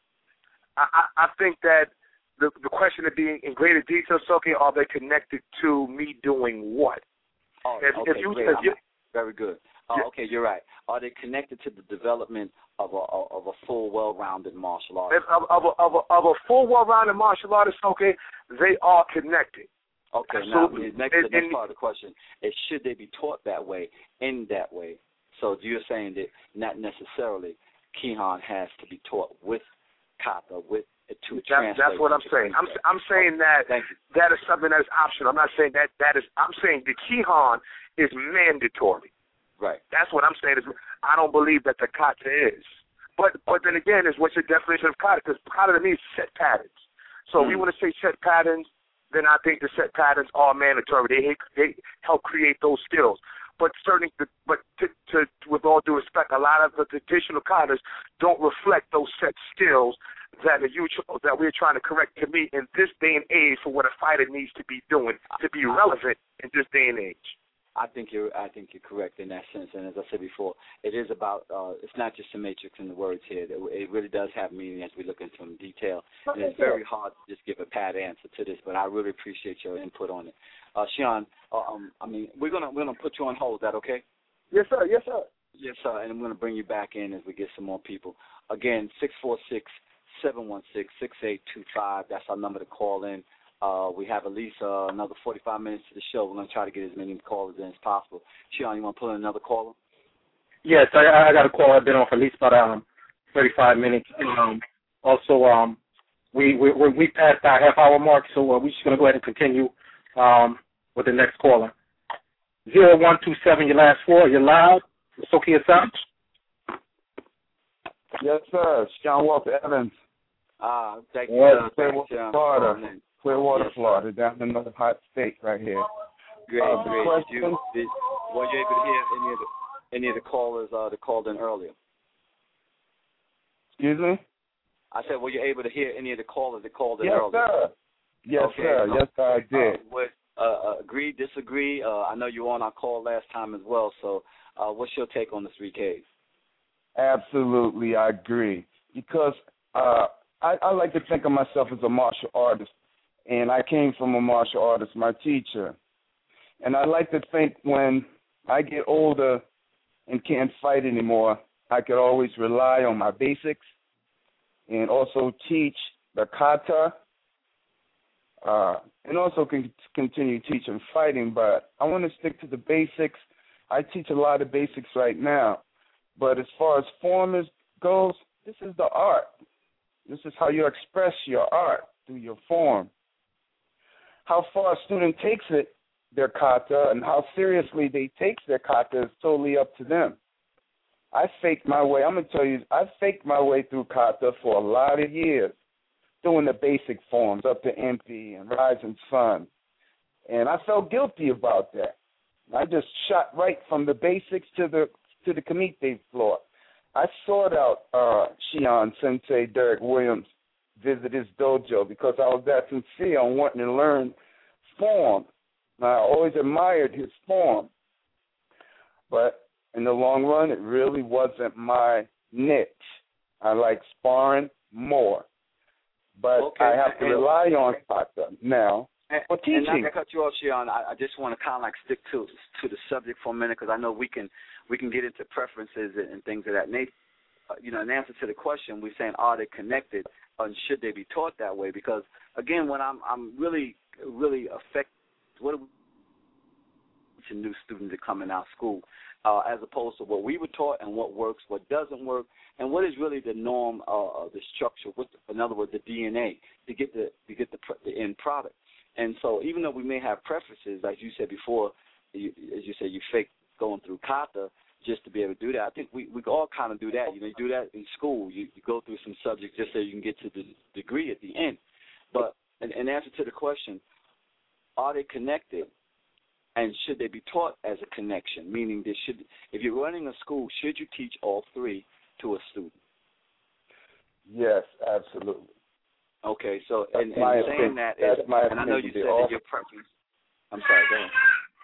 I think that the question would be in greater detail, Soki, are they connected to me doing what? Oh, very good. Okay, you're right. Are they connected to the development of a full, well-rounded martial artist? Of a full, well-rounded martial artist, okay, they are connected. Okay, absolutely. Now the next part of the question is, should they be taught that way, in that way? So you're saying that not necessarily Kihon has to be taught with kata, to translate. That's what I'm saying. I'm saying that is something that is optional. I'm not saying that is. I'm saying the Kihon is mandatory. Right. That's what I'm saying. I don't believe that the kata is. But then again, is what's your definition of kata? Because kata to me is set patterns. So if you want to say set patterns, then I think the set patterns are mandatory. They help create those skills. But with all due respect, a lot of the traditional katas don't reflect those set skills that we're trying to correct to me in this day and age for what a fighter needs to be doing to be relevant in this day and age. I think you're correct in that sense, and as I said before, it is about it's not just a matrix in the words here. It really does have meaning as we look into them in detail, and it's very hard to just give a pat answer to this. But I really appreciate your input on it, Shion. We're gonna put you on hold. Is that okay? Yes, sir. Yes, sir. Yes, sir. And I'm gonna bring you back in as we get some more people. Again, 646-716-6825. That's our number to call in. We have at least another 45 minutes to the show. We're going to try to get as many callers in as possible. Shion, you want to pull in another caller? Yes, I got a call. I've been on for at least about 35 minutes. Also, we passed our half-hour mark, so we're just going to go ahead and continue with the next caller. 0127, your last four. You're loud. Soki Assange. Yes, sir. Sean Walter Evans. Thank you. Florida. Clearwater, Florida, down in another hot state right here. Great. Were you able to hear any of the callers that called in earlier? Excuse me? I said, were you able to hear any of the callers that called in earlier? Sir. Yes, sir. Yes, sir, I did. Agree, disagree? I know you were on our call last time as well, so what's your take on the 3Ks? Absolutely, I agree. Because I like to think of myself as a martial artist. And I came from a martial artist, my teacher. And I like to think when I get older and can't fight anymore, I could always rely on my basics and also teach the kata and also continue teaching fighting. But I want to stick to the basics. I teach a lot of basics right now. But as far as form goes, this is the art. This is how you express your art through your form. How far a student takes their kata, and how seriously they take their kata is totally up to them. I faked my way. I'm going to tell you, I faked my way through kata for a lot of years, doing the basic forms up to MP and Rising Sun. And I felt guilty about that. I just shot right from the basics to the Kumite floor. I sought out Shion Sensei Derek Williams, visit his dojo, because I was that sincere on wanting to learn form. I always admired his form. But in the long run, it really wasn't my niche. I like sparring more. But I have to rely on kata now for teaching. And not to cut you off, Shion, I just want to kind of like stick to the subject for a minute, because I know we can get into preferences and things of that nature. In answer to the question, we're saying, are they connected, and should they be taught that way? Because again, when I'm really affected, what are we to new students that come in our school, as opposed to what we were taught and what works, what doesn't work, and what is really the norm, the structure, in other words, the DNA to get the end product. And so, even though we may have preferences, as you said before, as you say, you fake going through kata just to be able to do that. I think we all kind of do that. You do that in school. You go through some subjects just so you can get to the degree at the end. But in answer to the question, are they connected? And should they be taught as a connection? Meaning, if you're running a school, should you teach all three to a student? Yes, absolutely. Okay, so that's and saying that, and I know you said that your preference. I'm sorry, go ahead.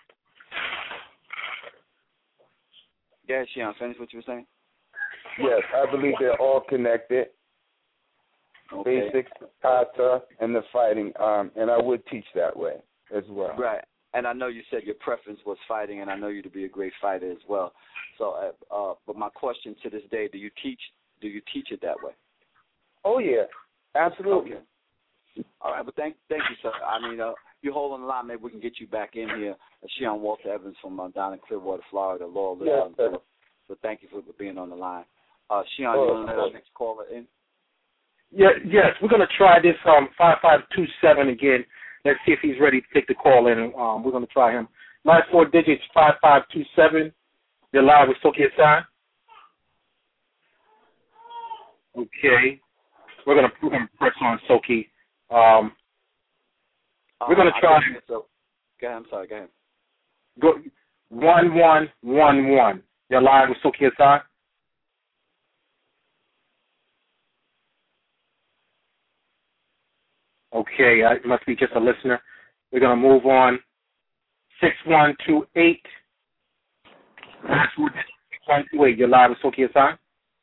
Yeah, Shion, finish what you were saying. Yes, I believe they're all connected. Okay. Basics, kata, and the fighting, and I would teach that way as well. Right, and I know you said your preference was fighting, and I know you to be a great fighter as well. So, but my question to this day: Do you teach it that way? Oh yeah, absolutely. Okay. All right, but thank you, sir. I mean, you hold on the line. Maybe we can get you back in here. Shion Walter Evans from down in Clearwater, Florida, Laurel. Yes, sir. So thank you for being on the line. Shion, you want to let our next caller in? Yes, we're going to try this 5527 again. Let's see if he's ready to take the call in. We're going to try him. Last 4 digits, 5527. You're live with Soki Hassan. Okay. We're going to press on Soki. We're going to try. Go ahead. I'm sorry. Go ahead. Go 1111. You're live with Soki Hassan. Okay, it must be just a listener. We're going to move on. 6128. Last word, 6128. You're live with Soki Hassan.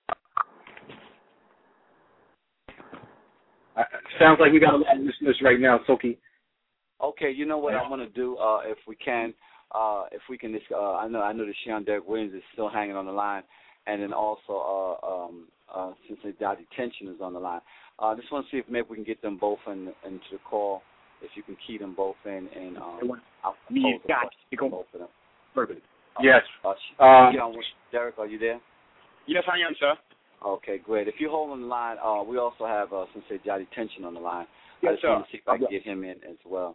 Sounds like we got a lot of listeners right now, Soki. Okay, you know what I'm going to do, if we can, I know that Shion Derek Williams is still hanging on the line, and then also since the detention is on the line. I just want to see if maybe we can get them both into the call, if you can key them both in, and I'll pose the question both of them. Perfect. Yes. Derek, are you there? Yes, I am, sir. Okay, great. If you hold on the line, we also have Sensei Jadi Tension on the line. Yes, I just sir. want to see if I can get him in as well.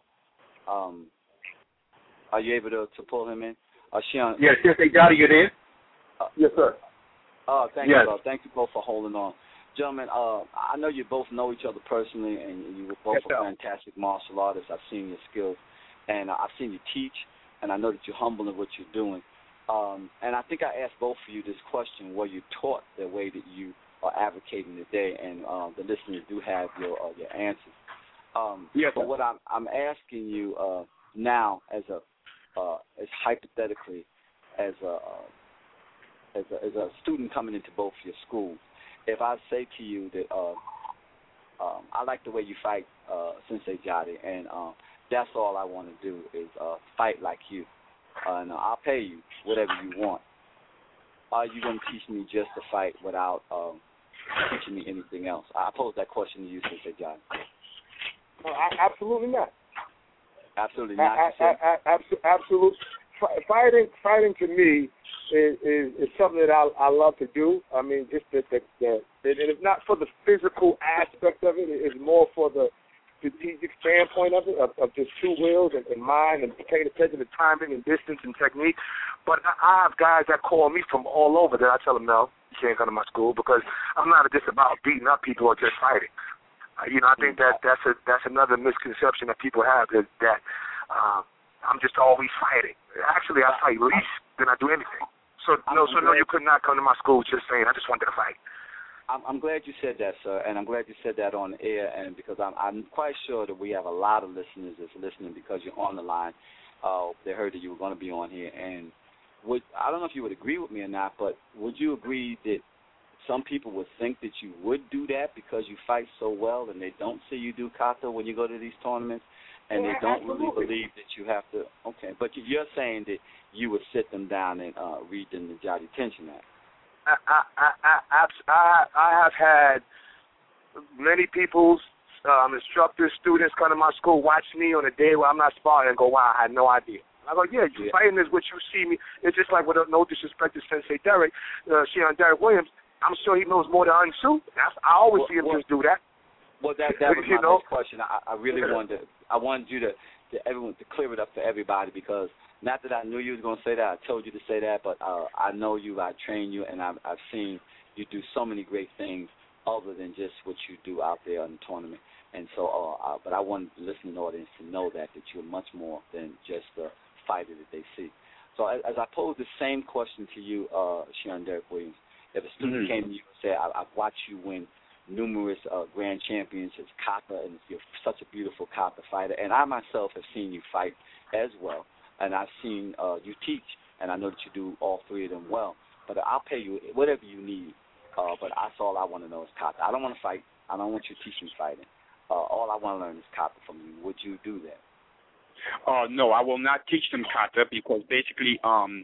Are you able to pull him in? Shion. Yes, Sensei Jadi, you there? Yes, sir. Thank you, bro. Thank you both for holding on. Gentlemen, I know you both know each other personally, and you both are fantastic martial artists. I've seen your skills, and I've seen you teach, and I know that you're humble in what you're doing. And I think I asked both of you this question: were you taught the way that you are advocating today? And the listeners do have your answers. But what I'm asking you now, as hypothetically, as a student coming into both your schools, if I say to you that I like the way you fight, Sensei Jadi, and that's all I want to do is fight like you, and I'll pay you whatever you want. Are you going to teach me just to fight without teaching me anything else? I pose that question to you, Sensei Jadi. Absolutely not. Absolutely not. Absolutely. Fighting to me is something that I love to do. I mean, just and it's not for the physical aspect of it. It's more for the strategic standpoint of it, of just two wheels and mind, and paying attention to timing and distance and technique. But I have guys that call me from all over that I tell them, no, you can't come to my school, because I'm not just about beating up people or just fighting. I think that's another misconception that people have, is that I'm just always fighting. Actually, I fight least than I do anything. So no, you could not come to my school just saying, I just wanted to fight. I'm glad you said that, sir, and I'm glad you said that on air, and because I'm quite sure that we have a lot of listeners that's listening because you're on the line. They heard that you were going to be on here, and I don't know if you would agree with me or not, but would you agree that some people would think that you would do that because you fight so well, and they don't see you do kata when you go to these tournaments, and they don't really believe that you have to? Okay, but you're saying that you would sit them down and read them the Jadi Tension Act. I have had many people's instructors, students come to my school, watch me on a day where I'm not sparring, and go, wow, I had no idea. I go, yeah, you fighting is what you see me. It's just like, with no disrespect to Sensei Derek, Shion Derek Williams, I'm sure he knows more than Unsu. I always see him just do that. Well, that was my next question. I really wanted you to everyone to clear it up for everybody, because not that I knew you was going to say that, I told you to say that, but I know you, I train you, and I've seen you do so many great things other than just what you do out there in the tournament. And so, but I want the listening audience to know that you're much more than just a fighter that they see. So as I pose the same question to you, Sharon Derek Williams, if a student came to you and said, I've watched you win numerous grand championships, kata, and you're such a beautiful kata fighter, and I myself have seen you fight as well, and I've seen you teach, and I know that you do all three of them well, but I'll pay you whatever you need, but that's all I want to know is kata. I don't want to fight. I don't want you to teach me fighting. All I want to learn is kata from you. Would you do that? No, I will not teach them kata, because basically,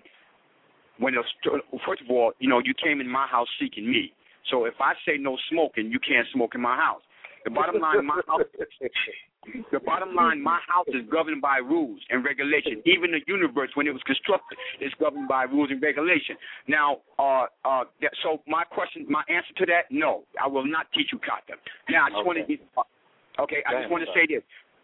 first of all, you came in my house seeking me. So if I say no smoking, you can't smoke in my house. The bottom line, my house is governed by rules and regulations. Even the universe, when it was constructed, is governed by rules and regulations. Now, so my answer to that, no, I will not teach you kata. Now, I just want to say this.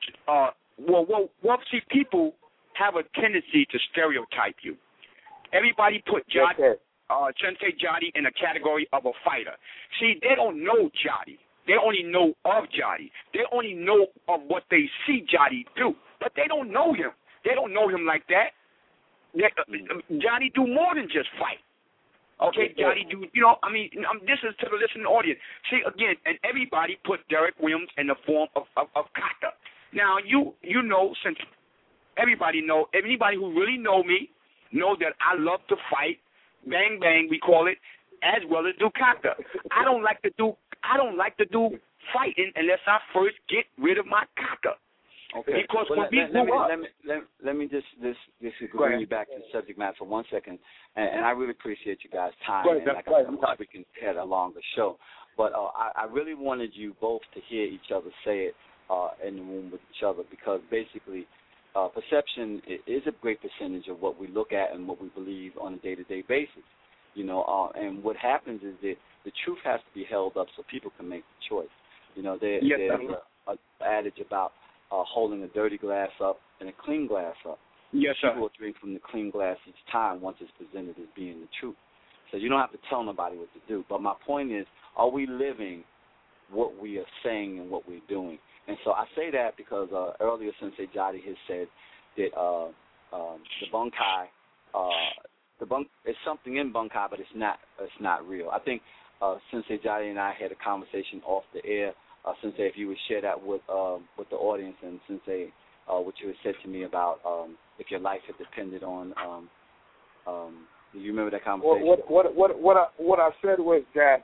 See, people have a tendency to stereotype you. Everybody put Sensei Jadi in a category of a fighter. See, they don't know Jadi. They only know of Jadi. They only know of what they see Jadi do, but they don't know him. They don't know him like that. Jadi do more than just fight. Okay, Jadi do, this is to the listening audience. See, again, and everybody put Derek Williams in the form of kata. Now, you know, since everybody know, anybody who really know me, know that I love to fight, bang bang we call it, as well as do kata. I don't like to do fighting unless I first get rid of my kata. Okay. Because let me just bring you back to the subject matter for 1 second, and I really appreciate you guys' time. And like I said, we can head along the show, but I really wanted you both to hear each other say it in the room with each other, because basically perception is a great percentage of what we look at and what we believe on a day-to-day basis. And what happens is that the truth has to be held up so people can make the choice. There's an adage about holding a dirty glass up and a clean glass up. Yes, sir. People will drink from the clean glass each time once it's presented as being the truth. So you don't have to tell nobody what to do. But my point is, are we living what we are saying and what we're doing? And so I say that because earlier Sensei Jadi has said that the bunkai, it's something in bunkai, but it's not real. I think Sensei Jadi and I had a conversation off the air. Sensei, if you would share that with the audience, and Sensei, what you had said to me about if your life had depended on, do you remember that conversation? What I said was that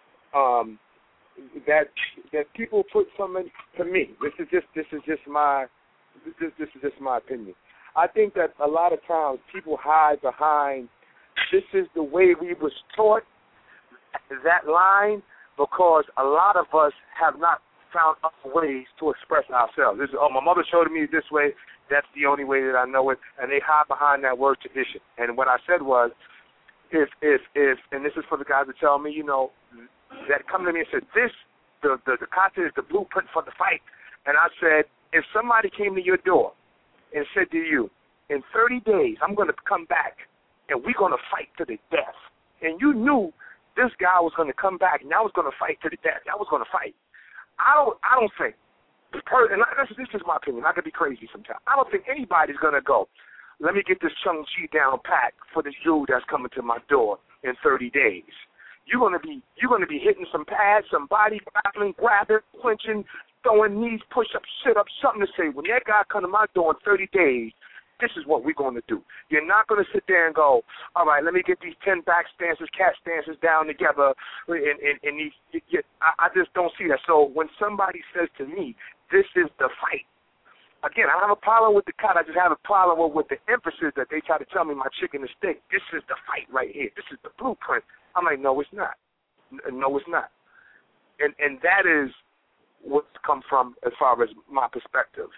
that people put something, to me. This is just my opinion. I think that a lot of times people hide behind, this is the way we was taught, that line, because a lot of us have not found other ways to express ourselves. My mother showed me this way, that's the only way that I know it, and they hide behind that word tradition. And what I said was, if and this is for the guys that tell me, that come to me and said, the kata is the blueprint for the fight. And I said, if somebody came to your door and said to you, in 30 days, I'm going to come back and we're going to fight to the death, and you knew this guy was going to come back and I was going to fight to the death, I was going to fight. I don't think, and this is my opinion, I could be crazy sometimes, I don't think anybody's going to go, let me get this Chung Chi down pat for this dude that's coming to my door in 30 days. You're gonna be hitting some pads, some body grappling, grabbing, clinching, throwing knees, push-ups, sit-ups, something to say. When that guy come to my door in 30 days, this is what we're going to do. You're not going to sit there and go, all right, let me get these 10 back stances, cat stances down together. And these, I just don't see that. So when somebody says to me, this is the fight, again, I don't have a problem with the cut. I just have a problem with the emphasis that they try to tell me my chicken and steak. This is the fight right here. This is the blueprint. I'm like, no, it's not. No, it's not. And that is what's come from as far as my perspective.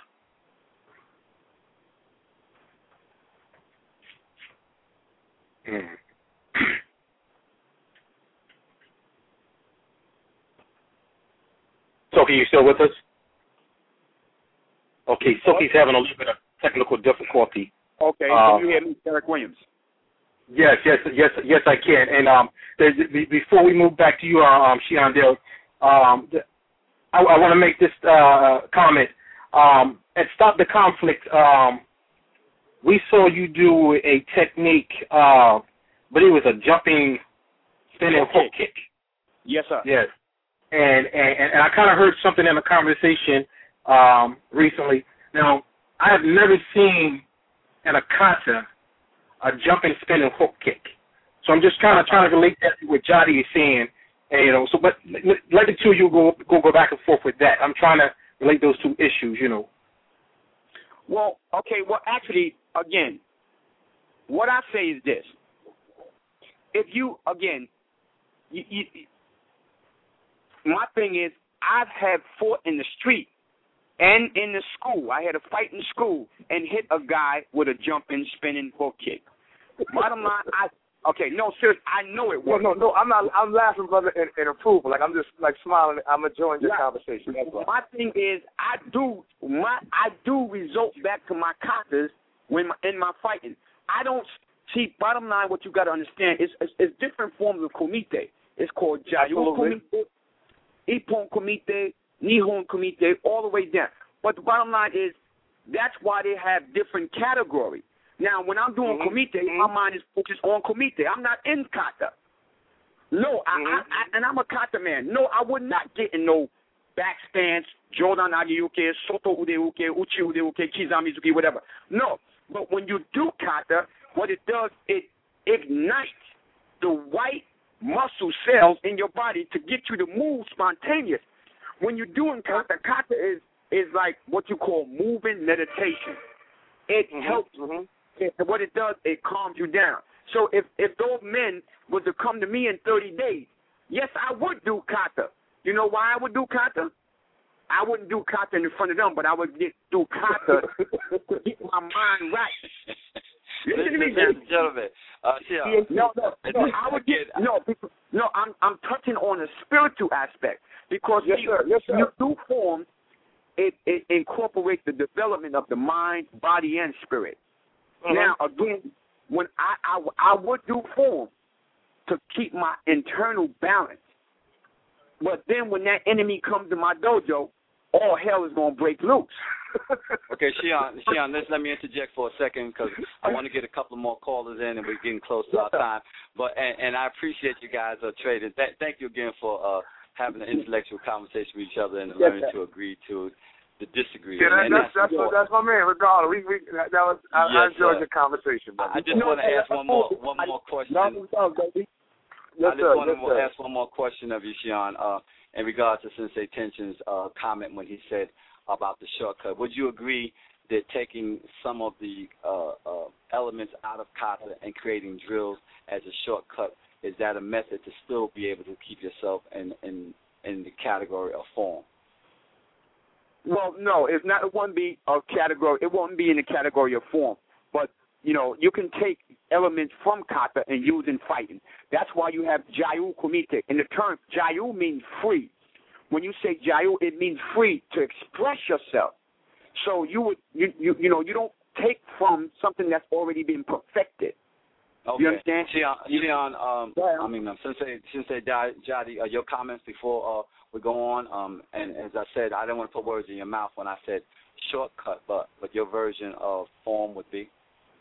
Soki, you still with us? Okay, Soki's having a little bit of technical difficulty. Okay, can you hear me, Derek Williams? Yes, I can. And before we move back to you, Shion Dale, I want to make this comment. At Stop the Conflict, we saw you do a technique, but it was a jumping, spinning hook kick. Yes, sir. Yes. And I kind of heard something in the conversation recently. Now, I have never seen in a kata a jumping, spinning hook kick. So I'm just kind of trying to relate that to what Jadi is saying. And, so, but let the two of you go back and forth with that. I'm trying to relate those two issues, Well, okay. Well, actually, again, what I say is this. If you, again, my thing is, I have fought in the street and in the school. I had a fight in school and hit a guy with a jumping, spinning hook kick. Bottom line, seriously, I know it works. No, I'm not. I'm laughing, brother, in approval. Like I'm just like smiling. I'm enjoying your conversation. That's right. My thing is, I do result back to my katas in my fighting. I don't see. Bottom line, what you got to understand is different forms of komite. It's called Jayu komite, Ippon komite, Nihon komite, all the way down. But the bottom line is, that's why they have different categories. Now, when I'm doing komite, my mind is focused on komite. I'm not in kata. No, and I'm a kata man. No, I would not get in no back stance, Jodan Agiyuke, Soto Udeuke, Uchi Udeuke, Kizamizuki, whatever. No, but when you do kata, what it does, it ignites the white muscle cells in your body to get you to move spontaneous. When you're doing kata, kata is like what you call moving meditation. It helps. What it does, it calms you down. So if those men were to come to me in 30 days, yes, I would do kata. You know why I would do kata? I wouldn't do kata in front of them, but I would do kata to get my mind right. Listen to me, gentlemen. I'm touching on a spiritual aspect because you do form. It incorporates the development of the mind, body, and spirit. Now, again, when I would do form to keep my internal balance, but then when that enemy comes to my dojo, all hell is going to break loose. Okay, Shion, let me interject for a second because I want to get a couple more callers in and we're getting close to our time. But and I appreciate you guys trading. Thank you again for having an intellectual conversation with each other and learning to agree to disagree. Yeah, that's my man. Regardless, I enjoyed your conversation. Buddy. I just want to ask one more question. I just want to ask one more question of you, Shion, in regards to Sensei Tenshin's comment when he said about the shortcut. Would you agree that taking some of the elements out of kata and creating drills as a shortcut, is that a method to still be able to keep yourself in the category of form? Well, no, it's not. It wouldn't be a category. It won't be in the category of form. But you can take elements from kata and use in fighting. That's why you have jayu komite. And the term jayu means free. When you say jayu, it means free to express yourself. So you don't take from something that's already been perfected. Okay. You understand? Shion, Sensei Jadi, your comments before we go on, and as I said, I didn't want to put words in your mouth when I said shortcut, but your version of form would be?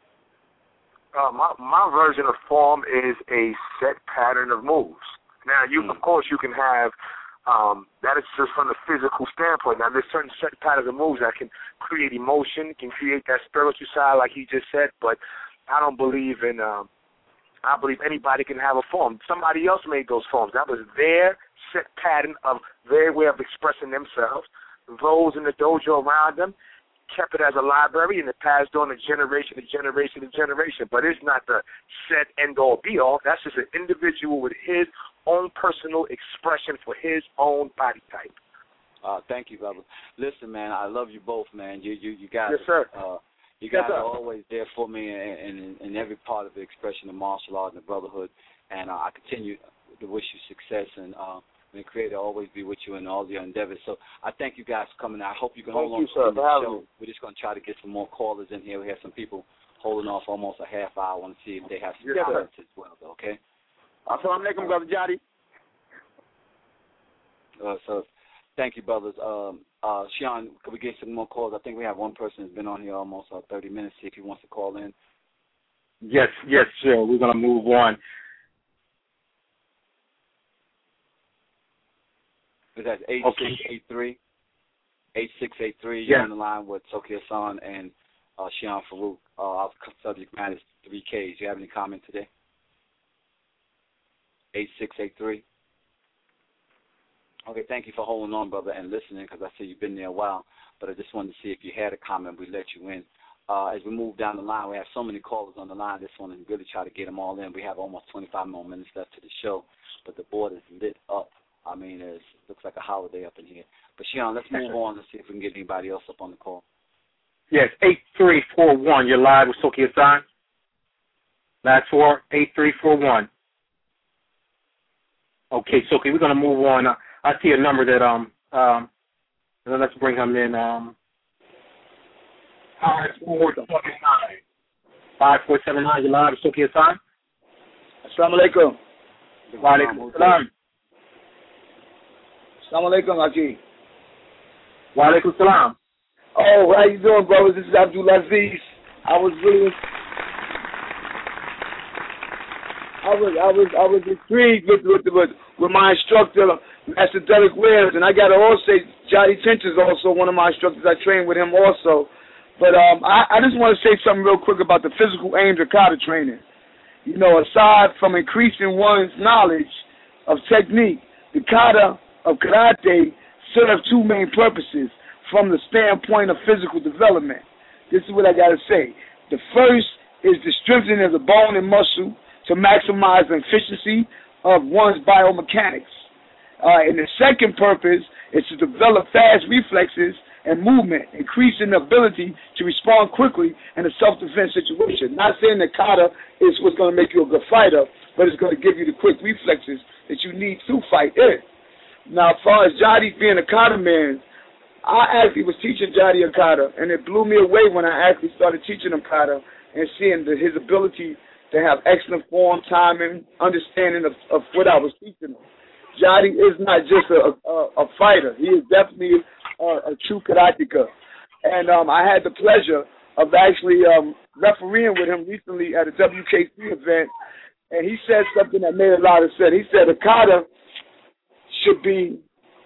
My version of form is a set pattern of moves. Now, of course, you can have, that is just from the physical standpoint. Now, there's certain set patterns of moves that can create emotion, can create that spiritual side, like he just said, but I don't believe in, I believe anybody can have a form. Somebody else made those forms. That was their set pattern of their way of expressing themselves. Those in the dojo around them kept it as a library, and it passed on to generation to generation to generation. But it's not the set end-all, be-all. That's just an individual with his own personal expression for his own body type. Thank you, brother. Listen, man, I love you both, man. You guys, yes, sir. You guys are always there for me in every part of the expression of martial art and the brotherhood, and I continue to wish you success and May the Creator always be with you in all your endeavors. So I thank you guys for coming. I hope you can Thank hold on you, to sir, the for show. having me. We're just going to try to get some more callers in here. We have some people holding off almost a half hour. I want to see if they have some comments as well, though, okay? Assalamu alaikum, Brother Jadi. So thank you, brothers. Sean, could we get some more calls? I think we have one person who's been on here almost 30 minutes. See if he wants to call in. Yes, sure. We're going to move on. That's 8683. 8683. You're on the line with Soki Hassan and Shian Farouk. Our subject matter is 3Ks. Do you have any comment today? 8683. Okay, thank you for holding on, brother, and listening, because I see you've been there a while. But I just wanted to see if you had a comment. We let you in. As we move down the line, we have so many callers on the line. This one is really try to get them all in. We have almost 25 more minutes left to the show, but the board is lit up. I mean, it looks like a holiday up in here. But, Shion, let's move on and see if we can get anybody else up on the call. Yes, 8341. You're live with Soki Hassan. Last 4, 8341. Okay, Soki, we're going to move on. I see a number that, let's bring him in. 5479. You're live with Soki Hassan. Assalamu alaikum. Wa alaikum salam. Assalamu alaikum, Aki. Wa alaikum salam. Oh, how you doing, brothers? This is Abdul Aziz. I was intrigued with my instructor, Master Derek Williams, and I got to also say, Jody Tinch is also one of my instructors. I trained with him also. But I just want to say something real quick about the physical aims of kata training. You know, aside from increasing one's knowledge of technique, the kata of karate serve two main purposes from the standpoint of physical development. This is what I got to say. The first is the strengthening of the bone and muscle to maximize the efficiency of one's biomechanics. And the second purpose is to develop fast reflexes and movement, increasing the ability to respond quickly in a self-defense situation. Not saying that kata is what's going to make you a good fighter, but it's going to give you the quick reflexes that you need to fight in. Now, as far as Jadi being a kata man, I actually was teaching Jadi a kata, and it blew me away when I actually started teaching him kata and seeing his ability to have excellent form, timing, understanding of what I was teaching him. Jadi is not just a fighter. He is definitely a true karateka. And I had the pleasure of actually refereeing with him recently at a WKC event, and he said something that made a lot of sense. He said a kata should be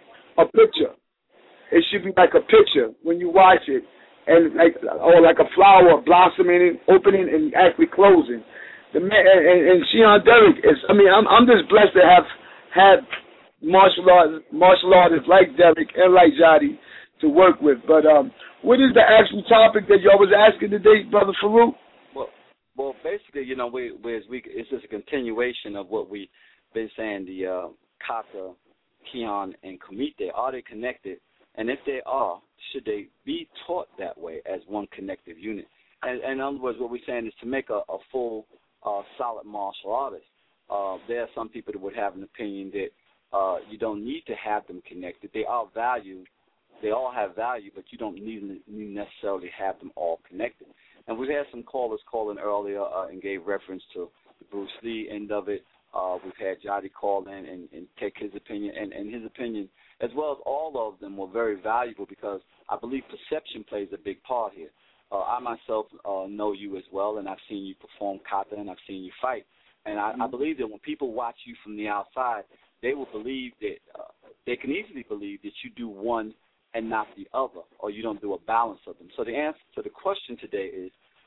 a picture. It should be like a picture when you watch it, and like a flower blossoming, opening, and actually closing. The man and Shion Derek is. I mean, I'm just blessed to have had martial artists like Derek and like Jadi to work with. But what is the actual topic that y'all was asking today, Brother Farouk? Well, basically, you know, it's just a continuation of what we've been saying. The kata, Kion, and Kumite, are they connected? And if they are, should they be taught that way as one connective unit? And in other words, what we're saying is to make a full, solid martial artist. There are some people that would have an opinion that you don't need to have them connected. They are valued. They all have value, but you don't need necessarily have them all connected. And we've had some callers call in earlier and gave reference to the Bruce Lee end of it. We've had Jadi call in and take his opinion, and his opinion, as well as all of them, were very valuable because I believe perception plays a big part here. I myself know you as well, and I've seen you perform kata, and I've seen you fight. And I believe that when people watch you from the outside, they will believe that they can easily believe that you do one and not the other, or you don't do a balance of them. So the answer to the question today is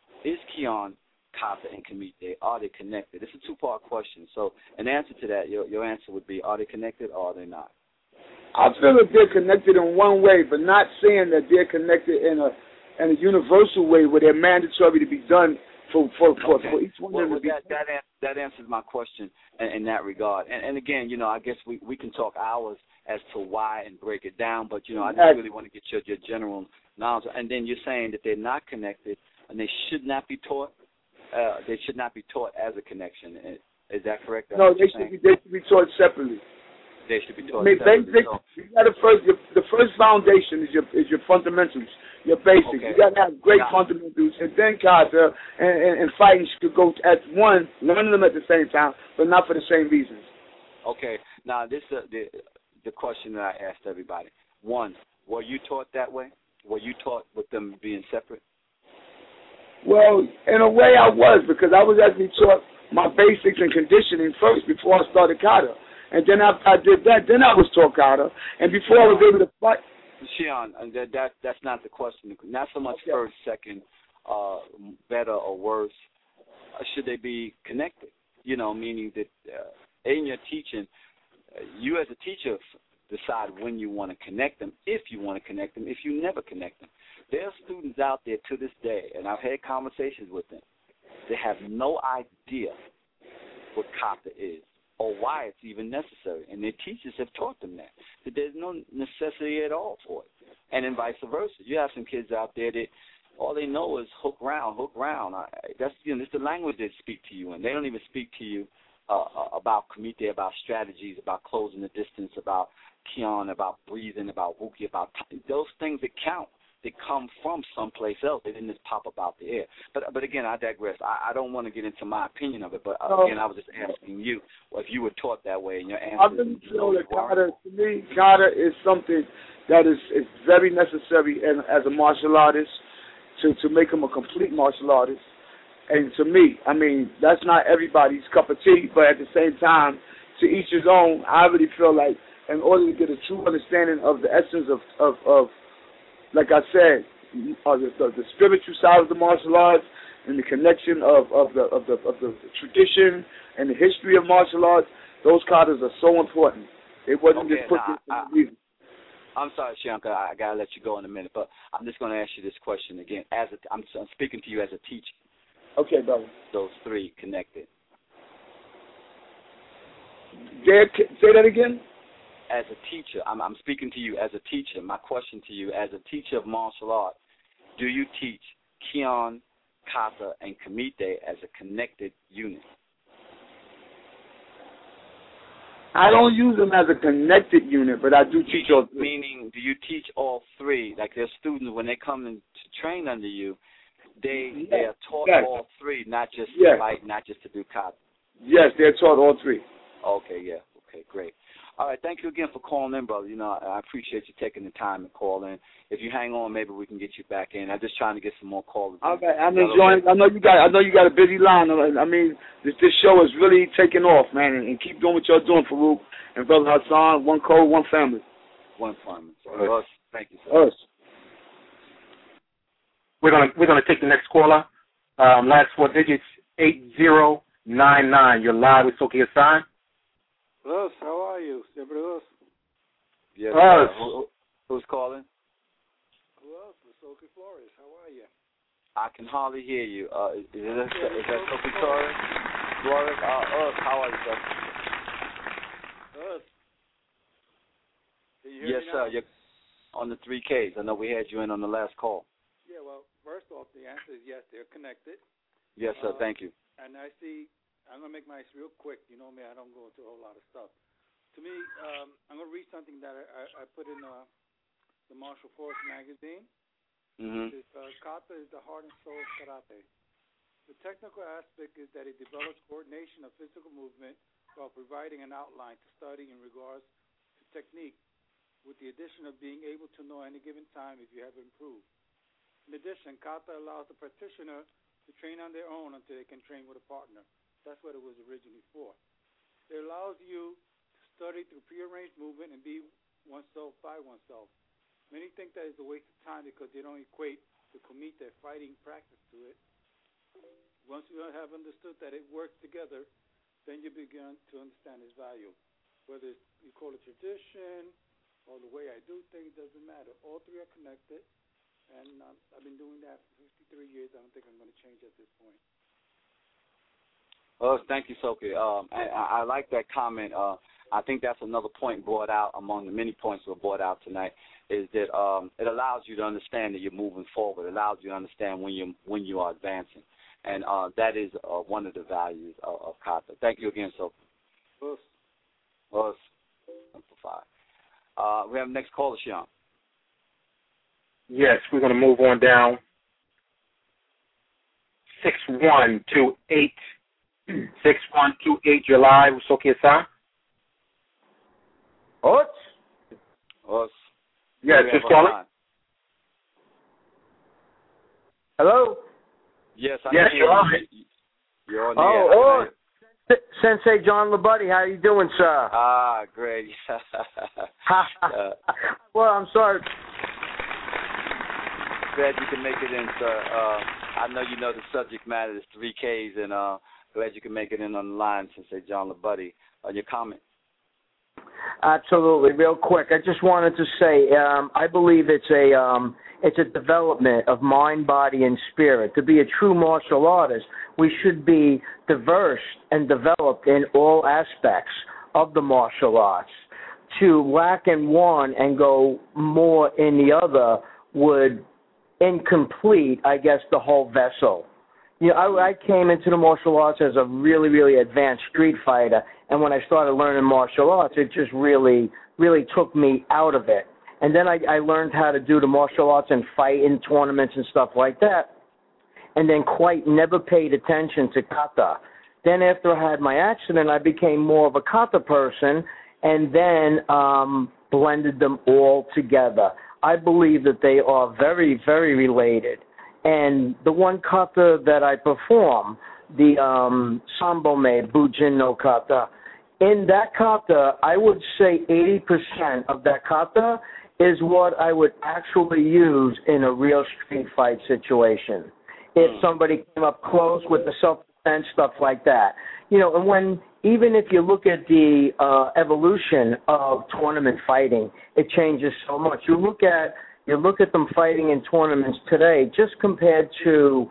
Kion, kata, and Kumite, are they connected? It's a two-part question. So an answer to that, your answer would be, are they connected or are they not? I feel that they're connected in one way, but not saying that they're connected in a universal way where they're mandatory to be done for each one of them. That answers my question in that regard. And again, you know, I guess we can talk hours as to why and break it down, but, you know, I just really want to get your general knowledge. And then you're saying that they're not connected and they should not be taught. They should not be taught as a connection. Is that correct? No, they should be taught separately. They should be taught. I mean, basic. You got the first foundation is your fundamentals, your basics. Okay. You got to have great fundamentals, and then kata and fighting should go at one, learning them at the same time, but not for the same reasons. Okay. Now this is the question that I asked everybody. One, were you taught that way? Were you taught with them being separate? Well, in a way, I was, because I was actually taught my basics and conditioning first before I started kata. And then after I did that, then I was taught kata. And before I was able to fight. Shion, that's not the question. Not so much first, second, better or worse. Should they be connected? You know, meaning that in your teaching, you as a teacher decide when you want to connect them, if you want to connect them, if you never connect them. There are students out there to this day, and I've had conversations with them, they have no idea what kata is or why it's even necessary. And their teachers have taught them that there's no necessity at all for it. And then vice versa. You have some kids out there that all they know is hook round. That's it's the language they speak to you in. They don't even speak to you about kumite, about strategies, about closing the distance, about kion, about breathing, about wuki, about those things that count. They come from someplace else. They didn't just pop up out the air. But again, I digress. I don't want to get into my opinion of it. But again, I was just asking you if you were taught that way, and your answer. I really feel that kata, to me, kata is something that is very necessary as a martial artist to make him a complete martial artist. And to me, I mean, that's not everybody's cup of tea, but at the same time, to each his own. I really feel like in order to get a true understanding of the essence of like I said, the spiritual side of the martial arts and the connection of the tradition and the history of martial arts, those katas are so important. It wasn't just put there for no reason. I'm sorry, Shanka, I gotta let you go in a minute, but I'm just gonna ask you this question again. I'm speaking to you as a teacher. Okay, brother. Those three connected. Say that again? As a teacher, I'm speaking to you as a teacher. My question to you, as a teacher of martial art, do you teach kion, kata, and kumite as a connected unit? I don't use them as a connected unit, but I do teach all three. Meaning, do you teach all three? Like their students, when they come in to train under you, they are taught all three, not just to fight, not just to do kata. Yes, they're taught all three. Okay, yeah. Okay, great. All right, thank you again for calling in, brother. You know, I appreciate you taking the time to call in. If you hang on, maybe we can get you back in. I'm just trying to get some more callers. Okay, I'm enjoying. I know you got a busy line. I mean, this show is really taking off, man. And keep doing what you're doing, Farouk and brother Hassan. One code, one family. One family. Us. Thank you, sir. Us. We're gonna take the next caller. Last four digits 8099. You're live with Soki Hassan. Us, how are you? Us. Yes. Who's calling? Who else? Soki Flores. How are you? I can hardly hear you. Is that Soki Flores? Flores? How are you, sir? Us. Can you hear yes, me sir. now? You're on the 3Ks. I know we had you in on the last call. Yeah, well, first off, the answer is yes, they're connected. Yes, sir. Thank you. And I see, I'm going to make mine real quick. You know me, I don't go into a whole lot of stuff. To me, I'm going to read something that I put in the Martial Force magazine. Mm-hmm. It's, kata is the heart and soul of karate. The technical aspect is that it develops coordination of physical movement while providing an outline to study in regards to technique, with the addition of being able to know any given time if you have improved. In addition, kata allows the practitioner to train on their own until they can train with a partner. That's what it was originally for. It allows you to study through prearranged movement and be oneself by oneself. Many think that is a waste of time because they don't equate the kumite fighting practice to it. Once you have understood that it works together, then you begin to understand its value. Whether you call it tradition or the way I do things, doesn't matter. All three are connected, and I've been doing that for 53 years. I don't think I'm going to change at this point. Thank you, Soki. I like that comment. I think that's another point brought out among the many points that were brought out tonight, is that it allows you to understand that you're moving forward. It allows you to understand when you are advancing. And that is one of the values of kata. Thank you again, Soki. Us. Us. certified. We have next caller, Sean. Yes, we're going to move on down. 6128. 6128, you're live. Soki-san. Us? Yes, just calling. Hello? Yes, you're on. You're on the air. Sensei John Labuddy, how you doing, sir? Great. Well, I'm sorry. Glad you can make it in, sir. I know you know the subject matter is 3Ks, and glad you can make it in on the line, Sensei John Labuddy. Your comment? Absolutely. Real quick, I just wanted to say I believe it's a development of mind, body, and spirit. To be a true martial artist, we should be diverse and developed in all aspects of the martial arts. To lack in one and go more in the other would incomplete, I guess, the whole vessel. You know, I came into the martial arts as a really, really advanced street fighter, and when I started learning martial arts, it just really, really took me out of it. And then I learned how to do the martial arts and fight in tournaments and stuff like that, and then quite never paid attention to kata. Then after I had my accident, I became more of a kata person, and then blended them all together. I believe that they are very, very related. And the one kata that I perform, the Sambome Bujin no kata, in that kata, I would say 80% of that kata is what I would actually use in a real street fight situation. If somebody came up close with the self-defense, stuff like that. You know, and even if you look at the evolution of tournament fighting, it changes so much. You look at them fighting in tournaments today, just compared to,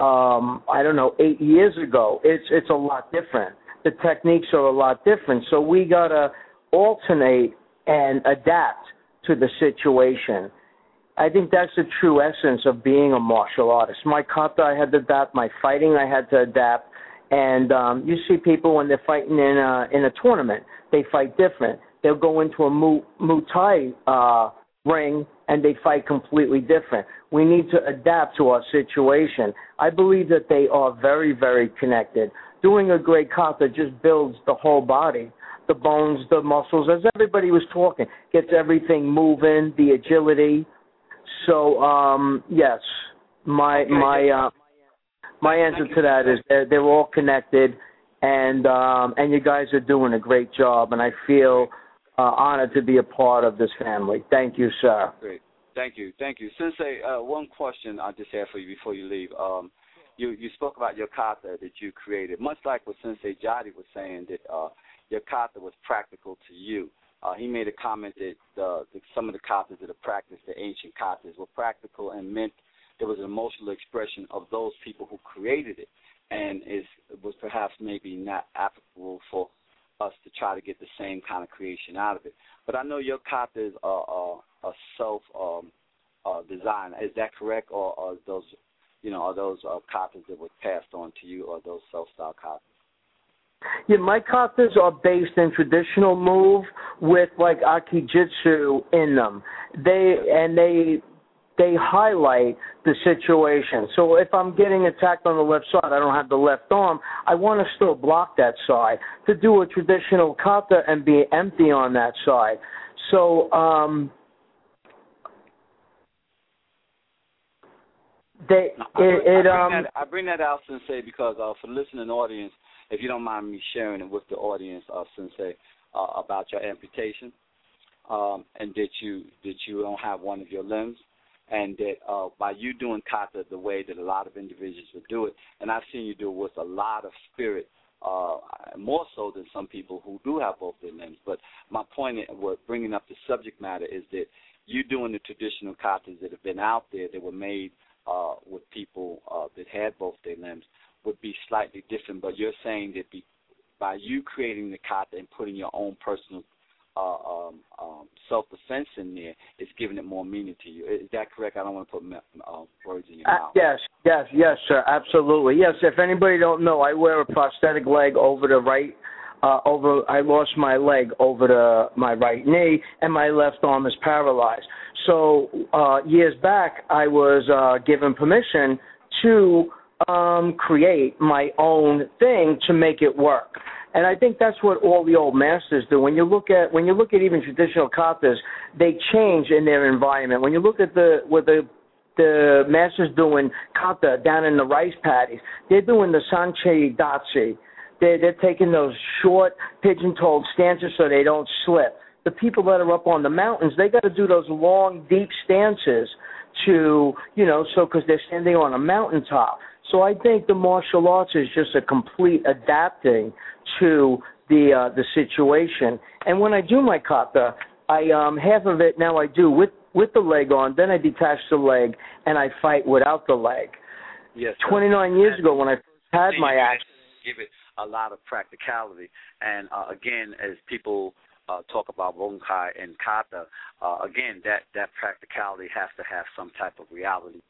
8 years ago, it's a lot different. The techniques are a lot different. So we got to alternate and adapt to the situation. I think that's the true essence of being a martial artist. My kata, I had to adapt. My fighting, I had to adapt. And you see people when they're fighting in a tournament, they fight different. They'll go into a Muay Thai ring and they fight completely different. We need to adapt to our situation. I believe that they are very, very connected. Doing a great kata just builds the whole body, the bones, the muscles, as everybody was talking, gets everything moving, the agility. So, yes, my answer to that is they're all connected, and you guys are doing a great job, and I feel honored to be a part of this family. Thank you, sir. Great. Thank you. Sensei, one question I just have for you before you leave. You spoke about your kata that you created, much like what Sensei Jadi was saying, that your kata was practical to you. He made a comment that some of the katas that are practiced, the ancient katas, were practical and meant there was an emotional expression of those people who created it, and it was perhaps maybe not applicable for us to try to get the same kind of creation out of it. But I know your katas are self design. Is that correct, or are those katas that were passed on to you, or those self-style katas? Yeah, my katas are based in traditional move with like akijitsu in them. They highlight the situation. So if I'm getting attacked on the left side, I don't have the left arm, I want to still block that side. To do a traditional kata and be empty on that side. So I bring that out, Sensei, because for the listening audience, if you don't mind me sharing it with the audience, Sensei, about your amputation, and that you don't have one of your limbs, and that by you doing kata the way that a lot of individuals would do it, and I've seen you do it with a lot of spirit, more so than some people who do have both their limbs. But my point with bringing up the subject matter is that you doing the traditional katas that have been out there that were made with people that had both their limbs would be slightly different. But you're saying that by you creating the kata and putting your own personal self-defense in there, it's giving it more meaning to you. Is that correct? I don't want to put words in your mouth. Yes, sir, absolutely. Yes, if anybody don't know, I wear a prosthetic leg over the right I lost my leg over to my right knee, and my left arm is paralyzed. So years back, I was given permission to create my own thing to make it work. And I think that's what all the old masters do. When you look at even traditional katas, they change in their environment. When you look at the masters doing kata down in the rice paddies, they're doing the sanche datsi. They're taking those short pigeon-toed stances so they don't slip. The people that are up on the mountains, they got to do those long, deep stances because they're standing on a mountaintop. So I think the martial arts is just a complete adapting to the situation. And when I do my kata, I half of it now I do with the leg on, then I detach the leg and I fight without the leg. Yes. 29 years ago when I first had my action. Give it a lot of practicality. And again, as people talk about Ronkai and kata, again, that practicality has to have some type of reality.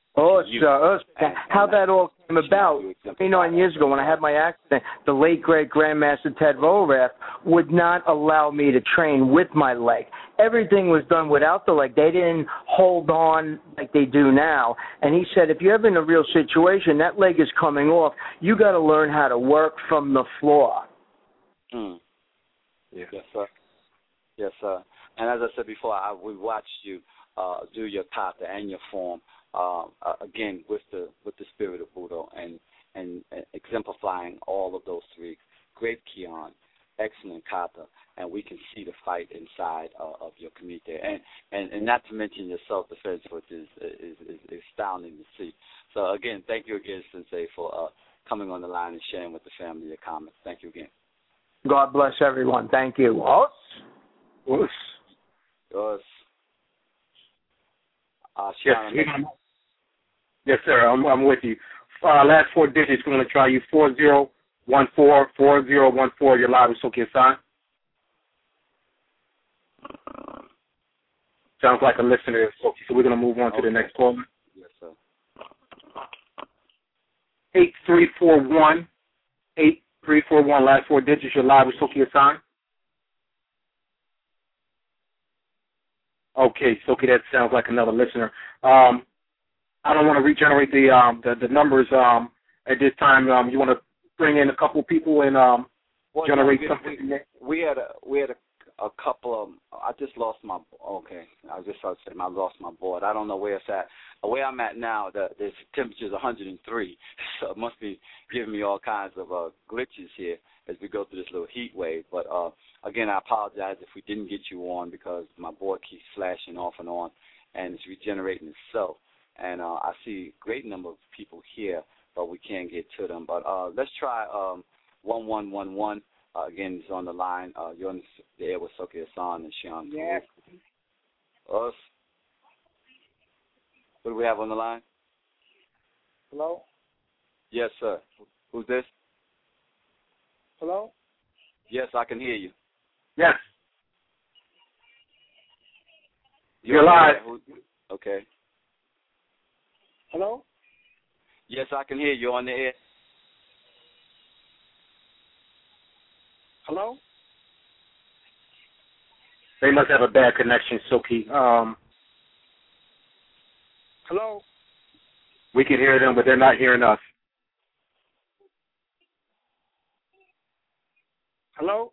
How that all came about 29 years ago when I had my accident, the late great Grandmaster Ted Vorath would not allow me to train with my leg. Everything was done without the leg. They didn't hold on like they do now. And he said, if you're ever in a real situation, that leg is coming off, you got to learn how to work from the floor. Mm. Yeah. Yes, sir. Yes, sir. And as I said before, we watched you do your kata and your form. Again, with the spirit of Budo and exemplifying all of those three. Great Kion, excellent kata, and we can see the fight inside of your community. And not to mention your self-defense, which is astounding to see. So, again, thank you again, Sensei, for coming on the line and sharing with the family your comments. Thank you again. God bless everyone. Thank you. Us. Yes, sir. I'm with you. Last four digits. We're going to try you 4014 4014. You're live with Soki Hassan. Sounds like a listener, Soki. So we're going to move on to the next caller. Yes, sir. 8341. 8341. Last four digits. You're live with Soki Hassan. Okay, Soki, that sounds like another listener. I don't want to regenerate the numbers at this time. You want to bring in a couple of people and generate something? We had a couple of. I just lost my. Okay, I just started saying I lost my board. I don't know where it's at. Where I'm at now, the temperature is 103, so it must be giving me all kinds of glitches here as we go through this little heat wave. But again, I apologize if we didn't get you on because my board keeps flashing off and on, and it's regenerating itself. And I see a great number of people here, but we can't get to them. But let's try 1111. Again, he's on the line. You're on the air with Soki Hassan and Sean. Yes. Us. What do we have on the line? Hello? Yes, sir. Who's this? Hello? Yes, I can hear you. Yes. You're live. Okay. Hello? Yes, I can hear you on the air. Hello? They must have a bad connection, Soki. Hello? We can hear them, but they're not hearing us. Hello?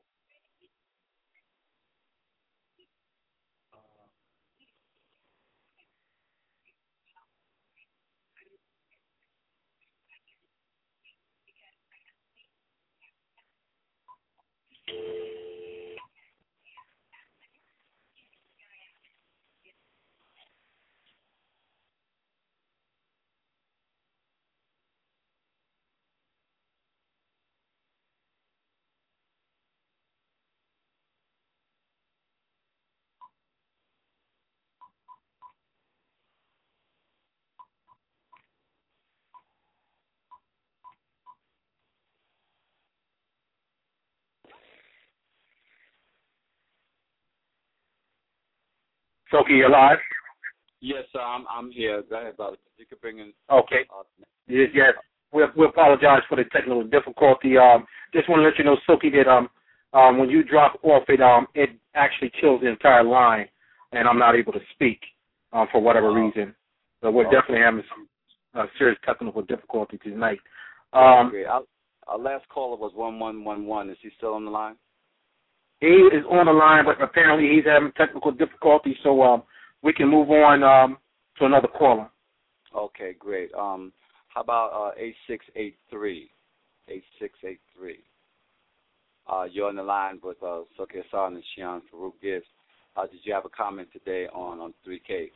Soki, you're live? Yes, sir, I'm here. Go ahead, brother. You can bring in. Okay. Yes. we apologize for the technical difficulty. Just want to let you know, Silky, that when you drop off, it actually kills the entire line, and I'm not able to speak for whatever reason. So we're definitely having some serious technical difficulty tonight. Great. Our last caller was 1111. Is he still on the line? He is on the line, but apparently he's having technical difficulty, so we can move on to another caller. Okay, great. How about 8683? 8683. You're on the line with Silky Hassan and Shihan Farouk Gibbs. Did you have a comment today on 3Ks?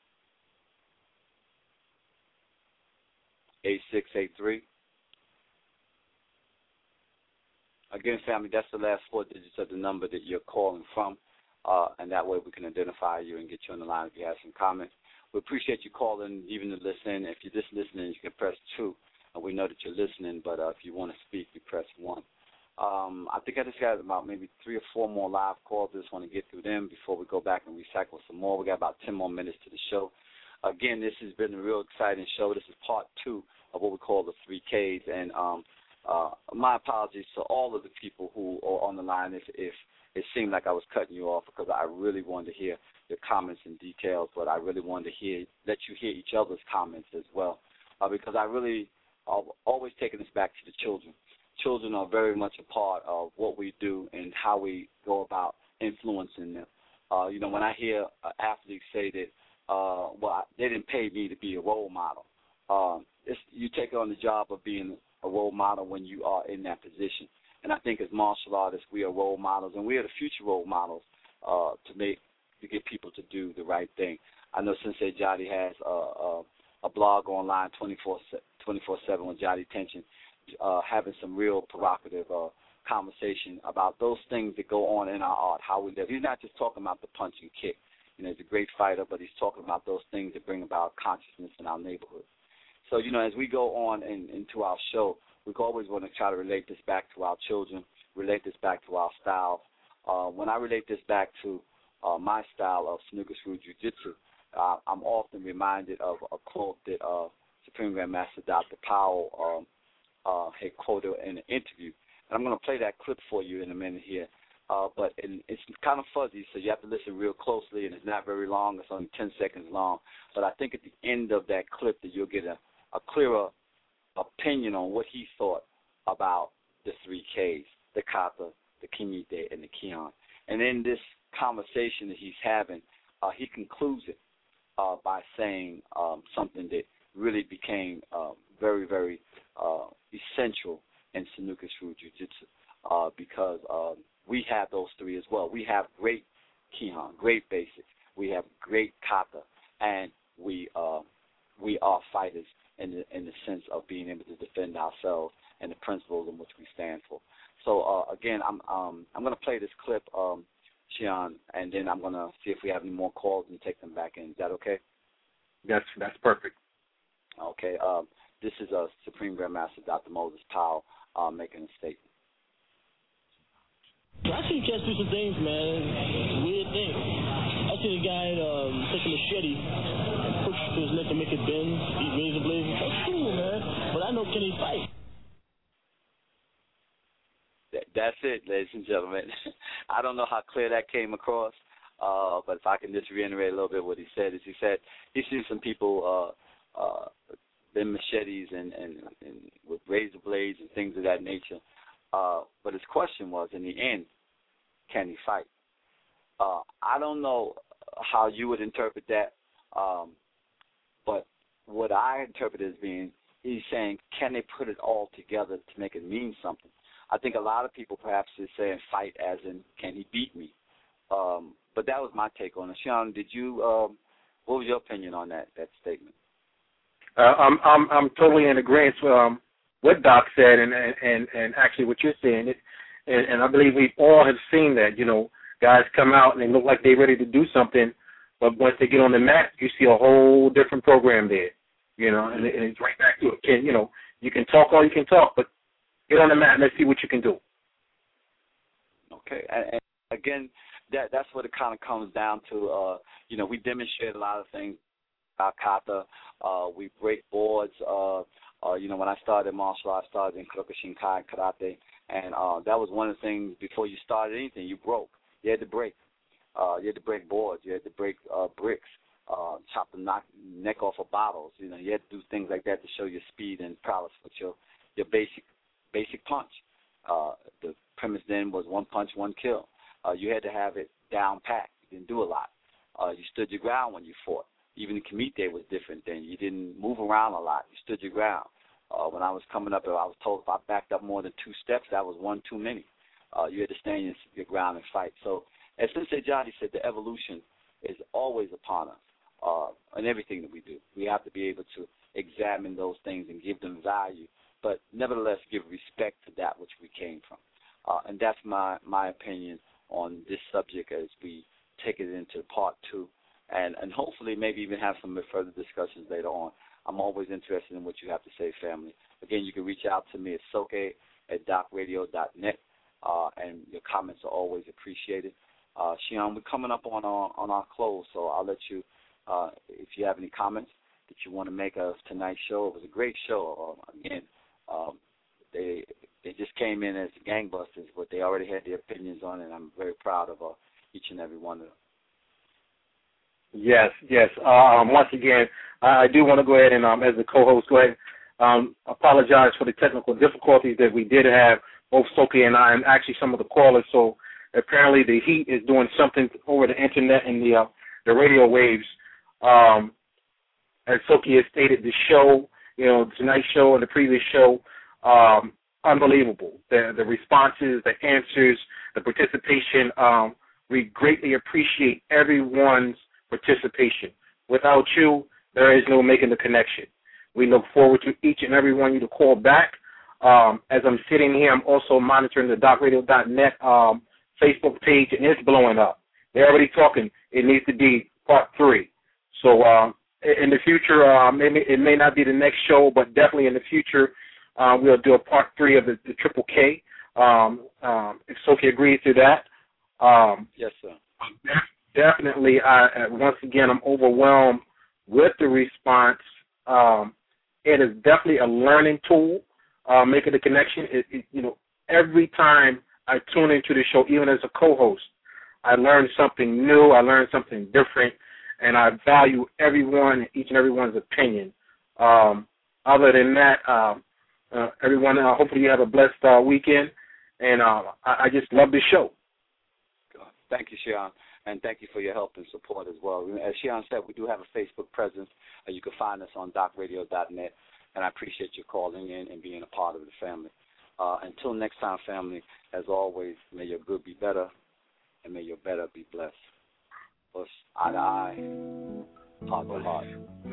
8683. Again, family, that's the last 4 digits of the number that you're calling from, and that way we can identify you and get you on the line if you have some comments. We appreciate you calling, even to listen. If you're just listening, you can press 2, and we know that you're listening, but if you want to speak, you press 1. I think I just got about maybe 3 or 4 more live calls. I just want to get through them before we go back and recycle some more. We got about 10 more minutes to the show. Again, this has been a real exciting show. This is part 2 of what we call the 3Ks, and my apologies to all of the people who are on the line if it seemed like I was cutting you off, because I really wanted to hear your comments and details, but I really wanted to let you hear each other's comments as well, because I really always taking this back to the children. Children are very much a part of what we do and how we go about influencing them. When I hear athletes say that, they didn't pay me to be a role model. You take on the job of being a role model when you are in that position. And I think as martial artists, we are role models, and we are the future role models to get people to do the right thing. I know Sensei Jody has a blog online 24/7 with Jody Tension, having some real provocative conversation about those things that go on in our art, how we live. He's not just talking about the punch and kick. He's a great fighter, but he's talking about those things that bring about consciousness in our neighborhood. So, as we go on into our show, we always want to try to relate this back to our children, relate this back to our styles. When I relate this back to my style of snooker screw jiu-jitsu, I'm often reminded of a quote that Supreme Grandmaster Dr. Powell had quoted in an interview. And I'm going to play that clip for you in a minute here. But it's kind of fuzzy, so you have to listen real closely, and it's not very long. It's only 10 seconds long. But I think at the end of that clip that you'll get a clearer opinion on what he thought about the 3Ks, the kata, the kimite, and the kion. And in this conversation that he's having, he concludes it by saying something that really became very, very essential in Sanuka Shrew Jiu-Jitsu because we have those 3 as well. We have great kion, great basics. We have great kata, and we are fighters in the sense of being able to defend ourselves and the principles in which we stand for. So again, I'm going to play this clip, Shihan, and then I'm going to see if we have any more calls and take them back in. Is that okay? That's perfect. Okay. This is Supreme Grandmaster Dr. Moses Powell making a statement. I see cats do some things, man. Weird things. I see a guy take a machete, push to his neck and make it bend, eat razor blades. That's cool, man. But I know, can he fight? That's it, ladies and gentlemen. I don't know how clear that came across, but if I can just reiterate a little bit what he said, is he said he's seen some people bend machetes and with razor blades and things of that nature. But his question was, in the end, can he fight? I don't know how you would interpret that, but what I interpret as being, he's saying, can they put it all together to make it mean something? I think a lot of people perhaps is saying fight as in, can he beat me? But that was my take on it. Sean, did you? What was your opinion on that statement? I'm totally in agreement with what Doc said, and actually what you're saying. And I believe we all have seen that. Guys come out and they look like they're ready to do something, but once they get on the mat, you see a whole different program there. And it's right back to it. You can talk all you can talk, but get on the mat and let's see what you can do. Okay, and again, that's what it kind of comes down to. We demonstrate a lot of things. Our kata, we break boards. When I started martial arts, I started in Kyokushinkai Karate, and that was one of the things before you started anything, you broke. You had to break. You had to break boards. You had to break bricks, chop the neck off of bottles. You had to do things like that to show your speed and prowess with your basic punch. The premise then was one punch, one kill. You had to have it down packed. You didn't do a lot. You stood your ground when you fought. Even the Kumite was different then. You didn't move around a lot. You stood your ground. When I was coming up, I was told if I backed up more than 2 steps, that was one too many. You had to stand your ground and fight. So as Sensei Johnny said, the evolution is always upon us in everything that we do. We have to be able to examine those things and give them value, but nevertheless give respect to that which we came from. And that's my opinion on this subject as we take it into part 2. And hopefully maybe even have some further discussions later on. I'm always interested in what you have to say, family. Again, you can reach out to me at soke@docradio.net, and your comments are always appreciated. Shion, we're coming up on our close, so I'll let you, if you have any comments that you want to make of tonight's show. It was a great show. Again, they just came in as gangbusters, but they already had their opinions on it, and I'm very proud of each and every one of them. Yes. Once again, I do want to go ahead and, as the co-host, go ahead apologize for the technical difficulties that we did have, both Soke and I, and actually some of the callers. So apparently the heat is doing something over the internet and the radio waves. As Soke has stated, the show, tonight's show and the previous show, unbelievable. The responses, the answers, the participation. We greatly appreciate everyone's participation. Without you, there is no making the connection. We look forward to each and every one of you to call back. As I'm sitting here, I'm also monitoring the docradio.net Facebook page, and it's blowing up. They're already talking. It needs to be part 3. So in the future, it may not be the next show, but definitely in the future, we'll do a part 3 of the Triple K. If Soke agrees to that. Yes, sir. Definitely, once again, I'm overwhelmed with the response. It is definitely a learning tool, making the connection. Every time I tune into the show, even as a co-host, I learn something new, I learn something different, and I value each and everyone's opinion. Other than that, everyone, hopefully you have a blessed weekend, and I just love this show. Thank you, Shion, and thank you for your help and support as well. As Shion said, we do have a Facebook presence. You can find us on docradio.net, and I appreciate you calling in and being a part of the family. Until next time, family, as always, may your good be better, and may your better be blessed. Us eye to eye, heart to heart.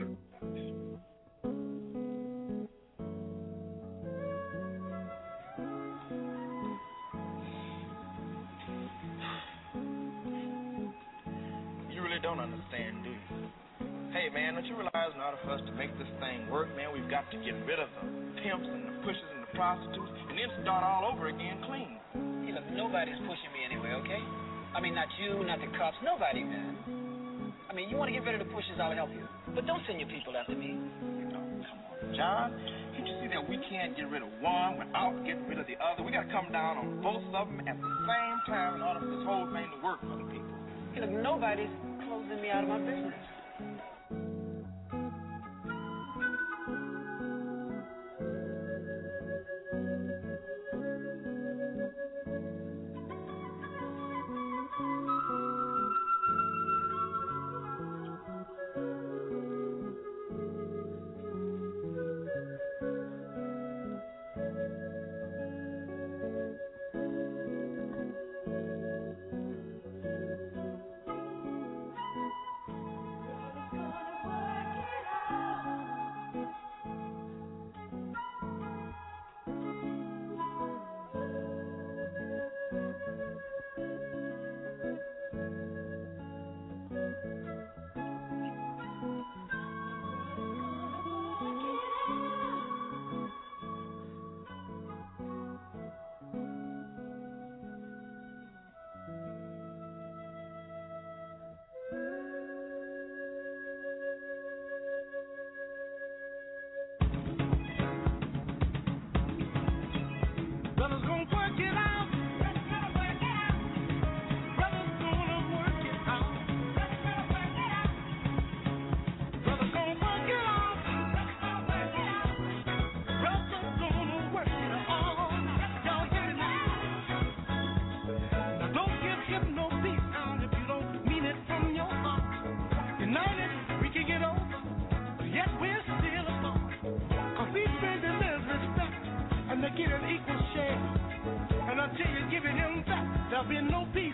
Don't understand, do you? Hey, man, don't you realize in order for us to make this thing work, man, we've got to get rid of the pimps and the pushers and the prostitutes and then start all over again clean. Hey, look, nobody's pushing me anyway, okay? I mean, not you, not the cops, nobody, man. I mean, you want to get rid of the pushers, I'll help you. But don't send your people after me. Come on, John. Can't you see that we can't get rid of one without getting rid of the other? We got to come down on both of them at the same time in order for this whole thing to work for the people. Hey, look, nobody's closing me out of my business. been no peace.